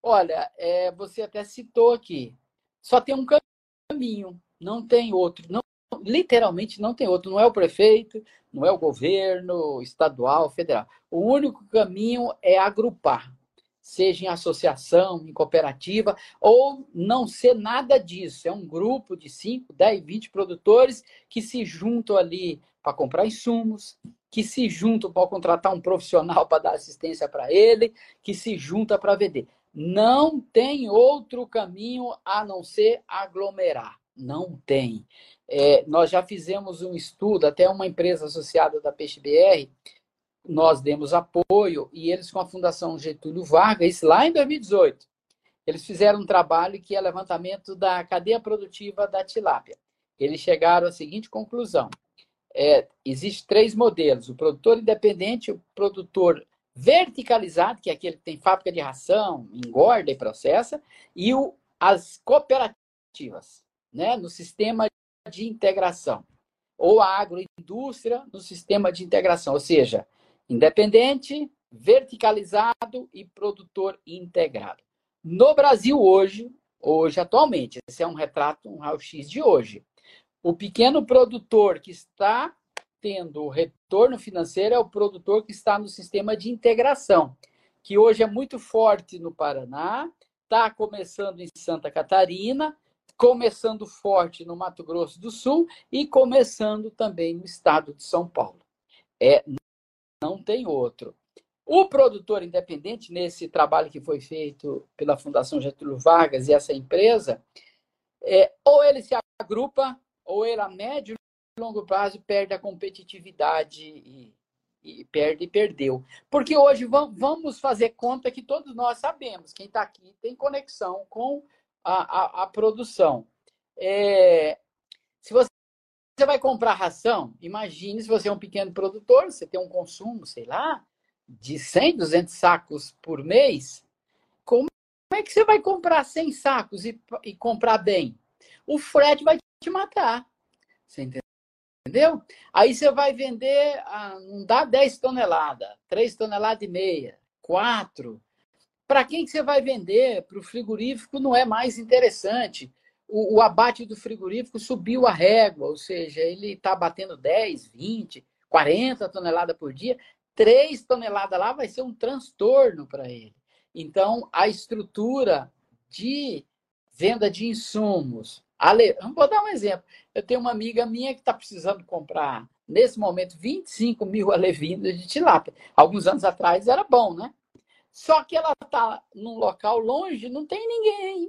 B: Olha, você até citou aqui, só tem um caminho, não tem outro. Não, literalmente não tem outro. Não é o prefeito, não é o governo estadual, federal. O único caminho é agrupar, seja em associação, em cooperativa, ou não ser nada disso. É um grupo de 5, 10, 20 produtores que se juntam ali para comprar insumos, que se juntam para contratar um profissional para dar assistência para ele, que se junta para vender. Não tem outro caminho a não ser aglomerar. Não tem. Nós já fizemos um estudo, até uma empresa associada da PeixeBR, nós demos apoio, e eles com a Fundação Getúlio Vargas, isso lá em 2018, eles fizeram um trabalho que é levantamento da cadeia produtiva da tilápia. Eles chegaram à seguinte conclusão. Existem 3 modelos: o produtor independente, o produtor verticalizado, que é aquele que tem fábrica de ração, engorda e processa, e as cooperativas, né, no sistema de integração, ou a agroindústria no sistema de integração, ou seja, independente, verticalizado e produtor integrado. No Brasil hoje atualmente, esse é um retrato, um raio-x de hoje, o pequeno produtor que está tendo retorno financeiro é o produtor que está no sistema de integração, que hoje é muito forte no Paraná, está começando em Santa Catarina, começando forte no Mato Grosso do Sul e começando também no estado de São Paulo. Não tem outro. O produtor independente, nesse trabalho que foi feito pela Fundação Getúlio Vargas e essa empresa, ou ele se agrupa, ou ele a médio e longo prazo perde a competitividade e perdeu. Porque hoje vamos fazer conta que todos nós sabemos, quem está aqui tem conexão com a produção. Se você vai comprar ração, imagine se você é um pequeno produtor, você tem um consumo, sei lá, de 100, 200 sacos por mês, como é que você vai comprar 100 sacos e comprar bem? O frete vai te matar. Você entendeu? Aí você vai vender, não dá 10 toneladas, 3 toneladas e meia, 4. Para quem que você vai vender? Para o frigorífico não é mais interessante. O abate do frigorífico subiu a régua, ou seja, ele está batendo 10, 20, 40 toneladas por dia. 3 toneladas lá vai ser um transtorno para ele. Então, a estrutura de venda de insumos. Vou dar um exemplo. Eu tenho uma amiga minha que está precisando comprar, nesse momento, 25 mil alevinos de tilápia. Alguns anos atrás era bom, né? Só que ela está num local longe, não tem ninguém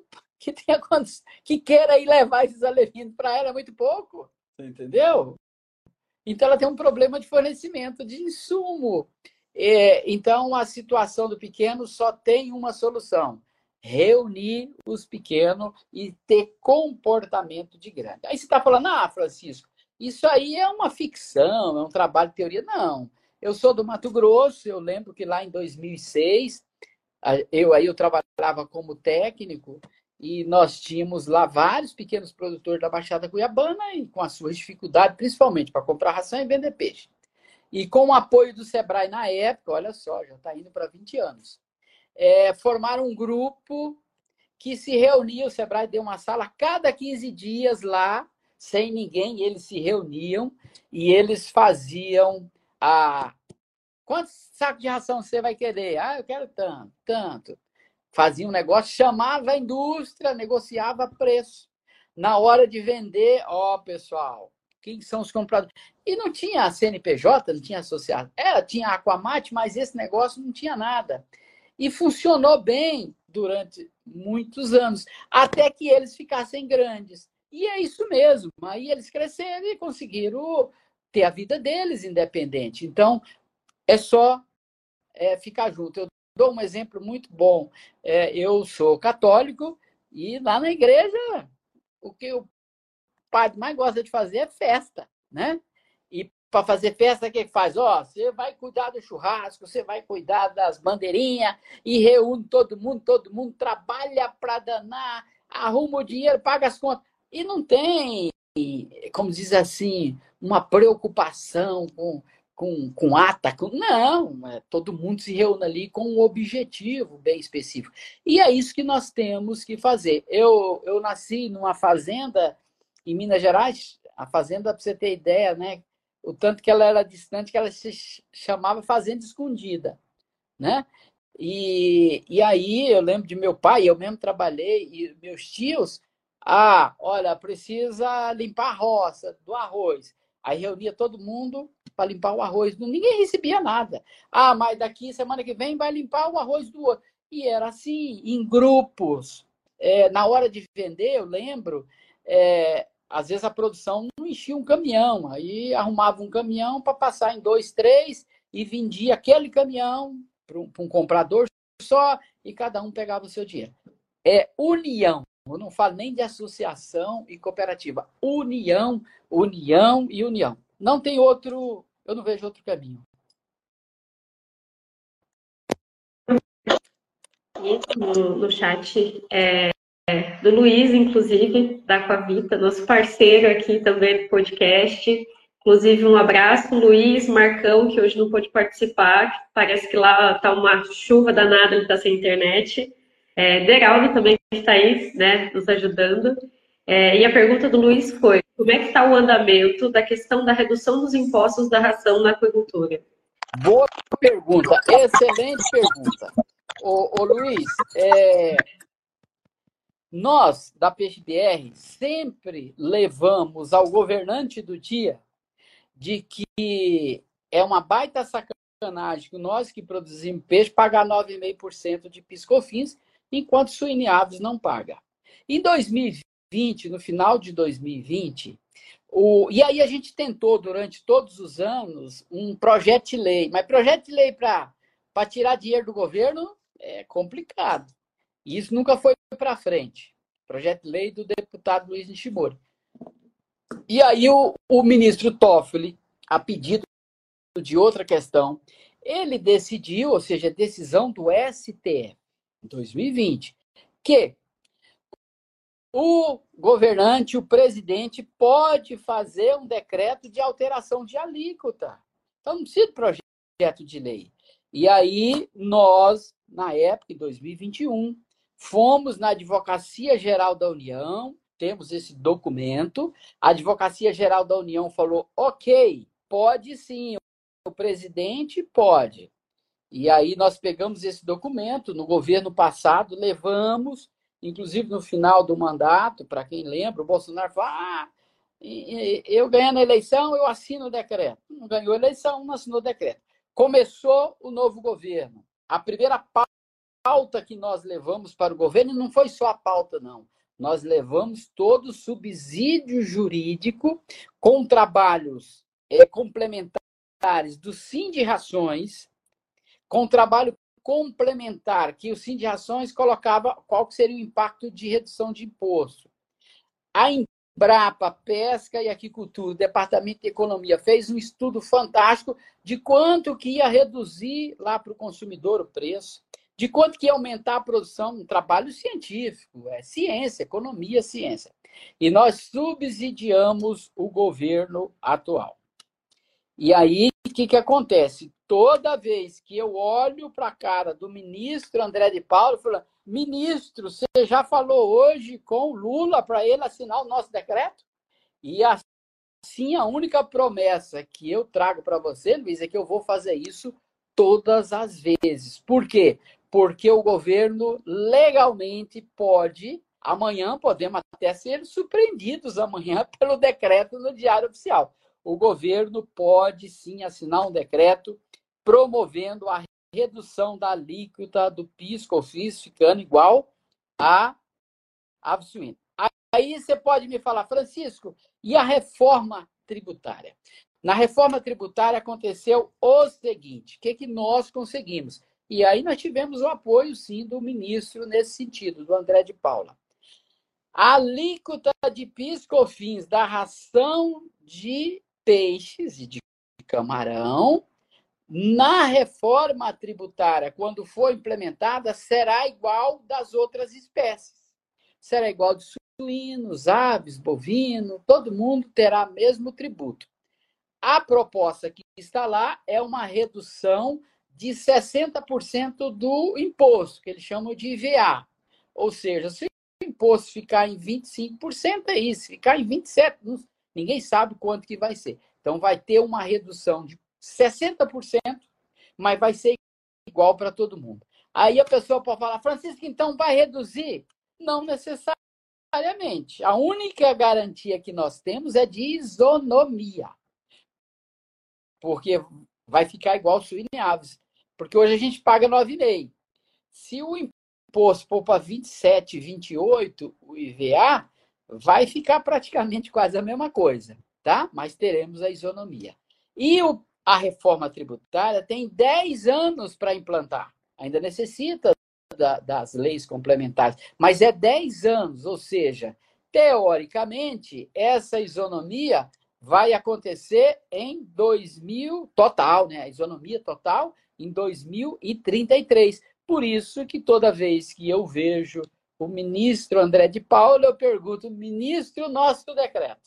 B: que queira ir levar esses alevinos para ela, é muito pouco. Entendeu? Então, ela tem um problema de fornecimento de insumo. Então, a situação do pequeno só tem uma solução: reunir os pequenos e ter comportamento de grande. Aí você está falando, Francisco, isso aí é uma ficção, é um trabalho de teoria. Não. Eu sou do Mato Grosso, eu lembro que lá em 2006, eu trabalhava como técnico, e nós tínhamos lá vários pequenos produtores da Baixada Cuiabana e com as suas dificuldades, principalmente para comprar ração e vender peixe. E com o apoio do Sebrae na época, olha só, já está indo para 20 anos, formaram um grupo que se reunia, o Sebrae deu uma sala cada 15 dias lá, sem ninguém, eles se reuniam e eles faziam quantos sacos de ração você vai querer? Eu quero tanto, tanto. Fazia um negócio, chamava a indústria, negociava preço. Na hora de vender, pessoal, quem são os compradores? E não tinha CNPJ, não tinha associado. Tinha Aquamate, mas esse negócio não tinha nada. E funcionou bem durante muitos anos, até que eles ficassem grandes. E é isso mesmo. Aí eles cresceram e conseguiram ter a vida deles independente. Então, é só ficar junto. Eu dou um exemplo muito bom. Eu sou católico e lá na igreja o que o padre mais gosta de fazer é festa, né? E para fazer festa, o que faz? Você vai cuidar do churrasco, você vai cuidar das bandeirinhas e reúne todo mundo trabalha para danar, arruma o dinheiro, paga as contas. E não tem, como diz assim, uma preocupação com ata, não, todo mundo se reúne ali com um objetivo bem específico. E é isso que nós temos que fazer. Eu nasci numa fazenda em Minas Gerais, a fazenda, para você ter ideia, né? O tanto que ela era distante, que ela se chamava Fazenda Escondida, né? E aí eu lembro de meu pai, eu mesmo trabalhei, e meus tios, olha, precisa limpar a roça do arroz. Aí reunia todo mundo para limpar o arroz. Ninguém recebia nada. Mas daqui, semana que vem, vai limpar o arroz do outro. E era assim, em grupos. Na hora de vender, eu lembro, às vezes a produção não enchia um caminhão. Aí arrumava um caminhão para passar em dois, três e vendia aquele caminhão para um comprador só e cada um pegava o seu dinheiro. É união. Eu não falo nem de associação e cooperativa. União, união e união. Não tem outro, eu não vejo outro caminho.
A: No chat do Luiz, inclusive, da Aquavita, nosso parceiro aqui também do podcast. Inclusive, um abraço, Luiz, Marcão, que hoje não pôde participar. Parece que lá está uma chuva danada, ele está sem internet. Deraldo também que está aí, né, nos ajudando. E a pergunta do Luiz foi: como é que está o andamento da questão da redução dos impostos da ração na aquicultura?
B: Boa pergunta, excelente pergunta. Ô Luiz, nós, da PeixeBR, sempre levamos ao governante do dia de que é uma baita sacanagem que nós que produzimos peixe pagar 9,5% de PIS/COFINS, enquanto suíne-aves não paga. Em 2020, no final de 2020, e aí a gente tentou durante todos os anos um projeto de lei, mas projeto de lei para tirar dinheiro do governo é complicado. E isso nunca foi para frente. Projeto de lei do deputado Luiz Nishimori. E aí o ministro Toffoli, a pedido de outra questão, ele decidiu, ou seja, decisão do STF, em 2020, que o governante, o presidente, pode fazer um decreto de alteração de alíquota. Então, não precisa de projeto de lei. E aí, nós, na época, em 2021, fomos na Advocacia Geral da União, temos esse documento, a Advocacia Geral da União falou, ok, pode sim, o presidente pode. E aí nós pegamos esse documento, no governo passado, levamos, inclusive no final do mandato, para quem lembra, o Bolsonaro falou, eu ganhando a eleição, eu assino o decreto. Não ganhou a eleição, não assinou o decreto. Começou o novo governo. A primeira pauta que nós levamos para o governo, e não foi só a pauta, não. Nós levamos todo o subsídio jurídico com trabalhos complementares do Sindicações, com trabalho complementar, que o Sindicações colocava qual seria o impacto de redução de imposto. A Embrapa, Pesca e Aquicultura, o Departamento de Economia, fez um estudo fantástico de quanto que ia reduzir lá para o consumidor o preço, de quanto que ia aumentar a produção, um trabalho científico, ciência, economia, ciência. E nós subsidiamos o governo atual. E aí, o que acontece? Toda vez que eu olho para a cara do ministro André de Paulo, eu falo, ministro, você já falou hoje com o Lula para ele assinar o nosso decreto? E assim, a única promessa que eu trago para você, Luiz, é que eu vou fazer isso todas as vezes. Por quê? Porque o governo legalmente pode, amanhã podemos até ser surpreendidos amanhã pelo decreto no Diário Oficial. O governo pode sim assinar um decreto promovendo a redução da alíquota do PIS/COFINS, ficando igual a ave suína. Aí você pode me falar, Francisco, e a reforma tributária? Na reforma tributária aconteceu o seguinte, o que nós conseguimos? E aí nós tivemos o apoio, sim, do ministro nesse sentido, do André de Paula. A alíquota de PIS/COFINS da ração de peixes e de camarão, na reforma tributária, quando for implementada, será igual das outras espécies. Será igual de suínos, aves, bovino, todo mundo terá mesmo tributo. A proposta que está lá é uma redução de 60% do imposto, que eles chamam de IVA. Ou seja, se o imposto ficar em 25%, é isso. Ficar em 27%, ninguém sabe quanto que vai ser. Então, vai ter uma redução de 60%, mas vai ser igual para todo mundo. Aí a pessoa pode falar, Francisco, então vai reduzir? Não necessariamente. A única garantia que nós temos é de isonomia. Porque vai ficar igual suíno e aves. Porque hoje a gente paga 9,5%. Se o imposto for para 27, 28, o IVA, vai ficar praticamente quase a mesma coisa, tá? Mas teremos a isonomia. E a reforma tributária tem 10 anos para implantar. Ainda necessita das leis complementares, mas é 10 anos, ou seja, teoricamente, essa isonomia vai acontecer em 2000, total, né? A isonomia total em 2033. Por isso que toda vez que eu vejo o ministro André de Paula, eu pergunto, ministro, nosso decreto.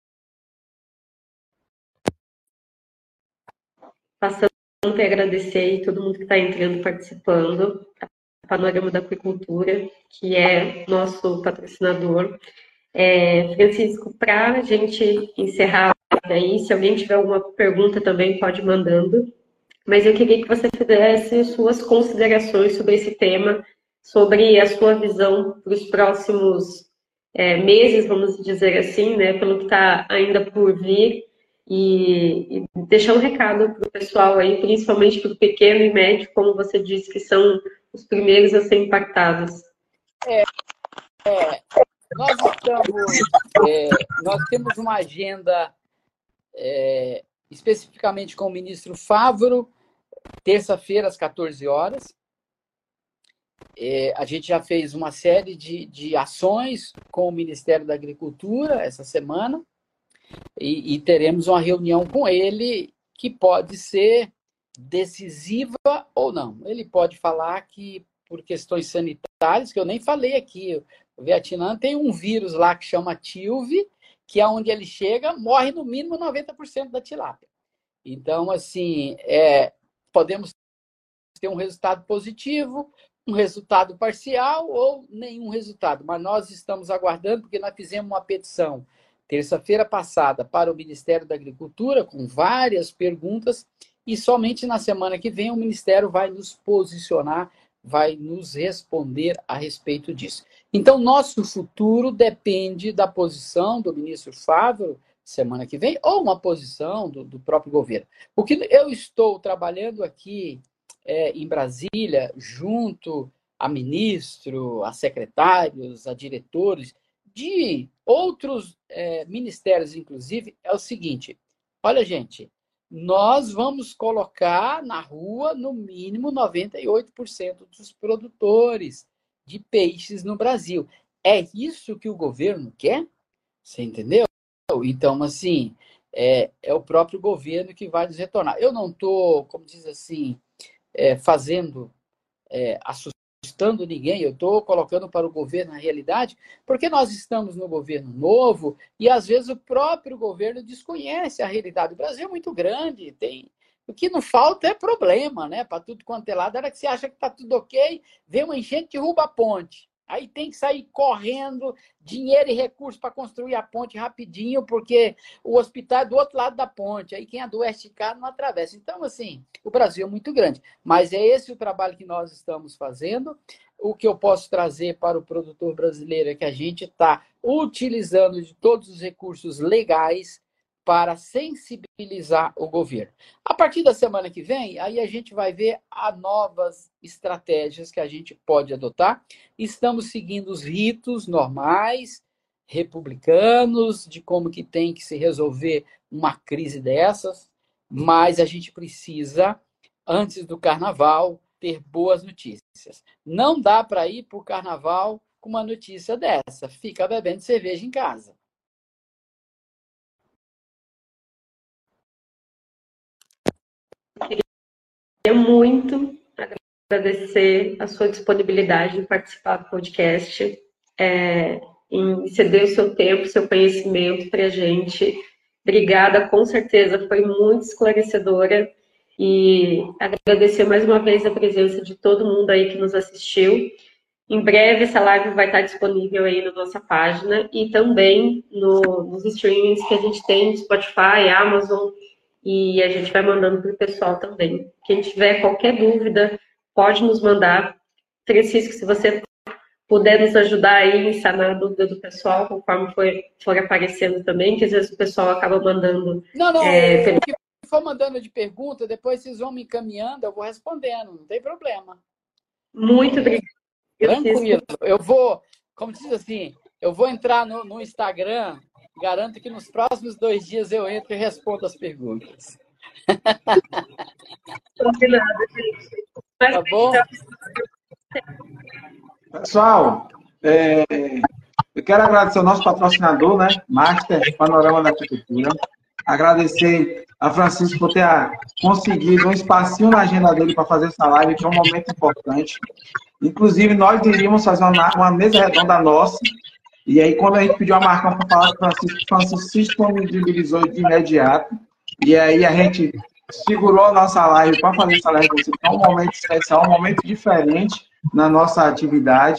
A: Passando a agradecer aí todo mundo que está entrando, participando, a Panorama da Aquicultura, que é nosso patrocinador. Francisco, para a gente encerrar aí, se alguém tiver alguma pergunta também pode ir mandando, mas eu queria que você fizesse suas considerações sobre esse tema, sobre a sua visão para os próximos meses, vamos dizer assim, né, pelo que está ainda por vir, e deixar um recado para o pessoal aí, principalmente para o pequeno e médio, como você disse, que são os primeiros a ser impactados.
B: Nós temos uma agenda especificamente com o ministro Favaro, terça-feira às 14 horas. A gente já fez uma série de ações com o Ministério da Agricultura essa semana e teremos uma reunião com ele que pode ser decisiva ou não. Ele pode falar que, por questões sanitárias, que eu nem falei aqui, o Vietnã tem um vírus lá que chama TILV, que é onde ele chega, morre no mínimo 90% da tilápia. Então, assim, podemos ter um resultado positivo, um resultado parcial ou nenhum resultado. Mas nós estamos aguardando, porque nós fizemos uma petição terça-feira passada para o Ministério da Agricultura, com várias perguntas, e somente na semana que vem o Ministério vai nos posicionar, vai nos responder a respeito disso. Então, nosso futuro depende da posição do ministro Favaro, semana que vem, ou uma posição do próprio governo. Porque eu estou trabalhando aqui em Brasília, junto a ministro, a secretários, a diretores de outros ministérios, inclusive, é o seguinte: olha, gente, nós vamos colocar na rua, no mínimo, 98% dos produtores de peixes no Brasil. É isso que o governo quer? Você entendeu? Então, assim, é o próprio governo que vai nos retornar. Eu não estou, como diz assim, assustando ninguém, eu estou colocando para o governo a realidade, porque nós estamos no governo novo e às vezes o próprio governo desconhece a realidade. O Brasil é muito grande, o que não falta é problema, né? Para tudo quanto é lado, era que você acha que está tudo ok, vem uma enchente e derruba a ponte. Aí tem que sair correndo, dinheiro e recursos para construir a ponte rapidinho, porque o hospital é do outro lado da ponte. Aí quem adoece de casa não atravessa. Então, assim, o Brasil é muito grande. Mas é esse o trabalho que nós estamos fazendo. O que eu posso trazer para o produtor brasileiro é que a gente está utilizando de todos os recursos legais para sensibilizar o governo. A partir da semana que vem, aí a gente vai ver as novas estratégias que a gente pode adotar. Estamos seguindo os ritos normais, republicanos, de como que tem que se resolver uma crise dessas, mas a gente precisa, antes do carnaval, ter boas notícias. Não dá para ir para o carnaval com uma notícia dessa. Fica bebendo cerveja em casa.
A: Queria muito agradecer a sua disponibilidade em participar do podcast, em ceder o seu tempo, seu conhecimento para a gente. Obrigada, com certeza, foi muito esclarecedora. E agradecer mais uma vez a presença de todo mundo aí que nos assistiu. Em breve essa live vai estar disponível aí na nossa página e também nos streamings que a gente tem, Spotify, Amazon, e a gente vai mandando para o pessoal também. Quem tiver qualquer dúvida, pode nos mandar. Francisco, se você puder nos ajudar aí em sanar a dúvida do pessoal, conforme for aparecendo também, que às vezes o pessoal acaba mandando.
B: Não, o que for mandando de pergunta, depois vocês vão me encaminhando, eu vou respondendo, não tem problema.
A: Muito obrigada.
B: Tranquilo. Eu vou, como diz assim, eu vou entrar no Instagram, garanto que nos próximos 2 dias eu entro e respondo as perguntas.
A: Combinado, gente.
B: Tá bom?
C: Pessoal, eu quero agradecer ao nosso patrocinador, né? Master Panorama da Arquitetura. Agradecer a Francisco por ter conseguido um espacinho na agenda dele para fazer essa live, que é um momento importante. Inclusive, nós iríamos fazer uma mesa redonda nossa. E aí, quando a gente pediu a Marcão para falar com o Francisco se disponibilizou de imediato. E aí, a gente segurou a nossa live para fazer essa live com você, que é um momento especial, um momento diferente na nossa atividade.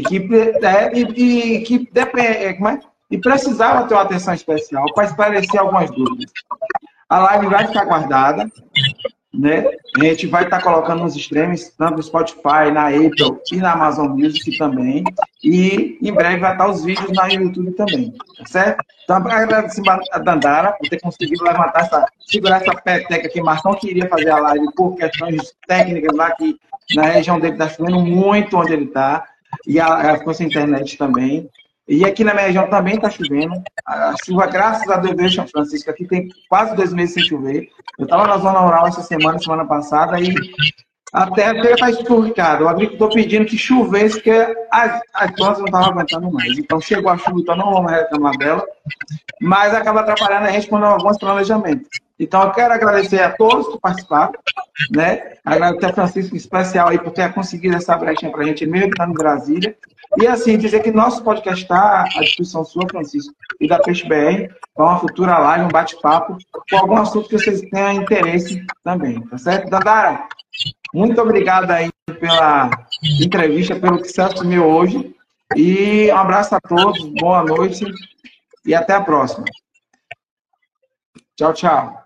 C: E precisava ter uma atenção especial para esclarecer algumas dúvidas. A live vai ficar guardada, né? A gente vai estar colocando nos streams, tanto no Spotify, na Apple e na Amazon Music também. E em breve vai estar os vídeos no YouTube também, tá certo? Então, para agradecer a Dandara por ter conseguido segurar essa peteca que Marcão queria fazer a live por questões técnicas lá, que na região dele está chovendo muito onde ele está. E ela ficou sem internet também. E aqui na minha região também está chovendo. A chuva, graças a Deus, veio São Francisco. Aqui tem quase 2 meses sem chover. Eu estava na zona rural essa semana passada, e a terra está esturricada. O agricultor pedindo que chovesse, porque as plantas não estavam aguentando mais. Então chegou a chuva, então não vamos reclamar dela. Mas acaba atrapalhando a gente com alguns planejamentos. Então eu quero agradecer a todos que participaram, né? Agradecer a Francisco em especial aí por ter conseguido essa brechinha para a gente, mesmo estando em Brasília. E assim, dizer que nosso podcast está à disposição sua, Francisco, e da Peixe BR, para uma futura live, um bate-papo, com algum assunto que vocês tenham interesse também, tá certo? Dandara, muito obrigado aí pela entrevista, pelo que se assumiu hoje. E um abraço a todos, boa noite e até a próxima. Tchau, tchau.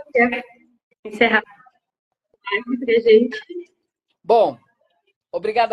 A: Encerrar a live pra gente.
B: Bom, obrigado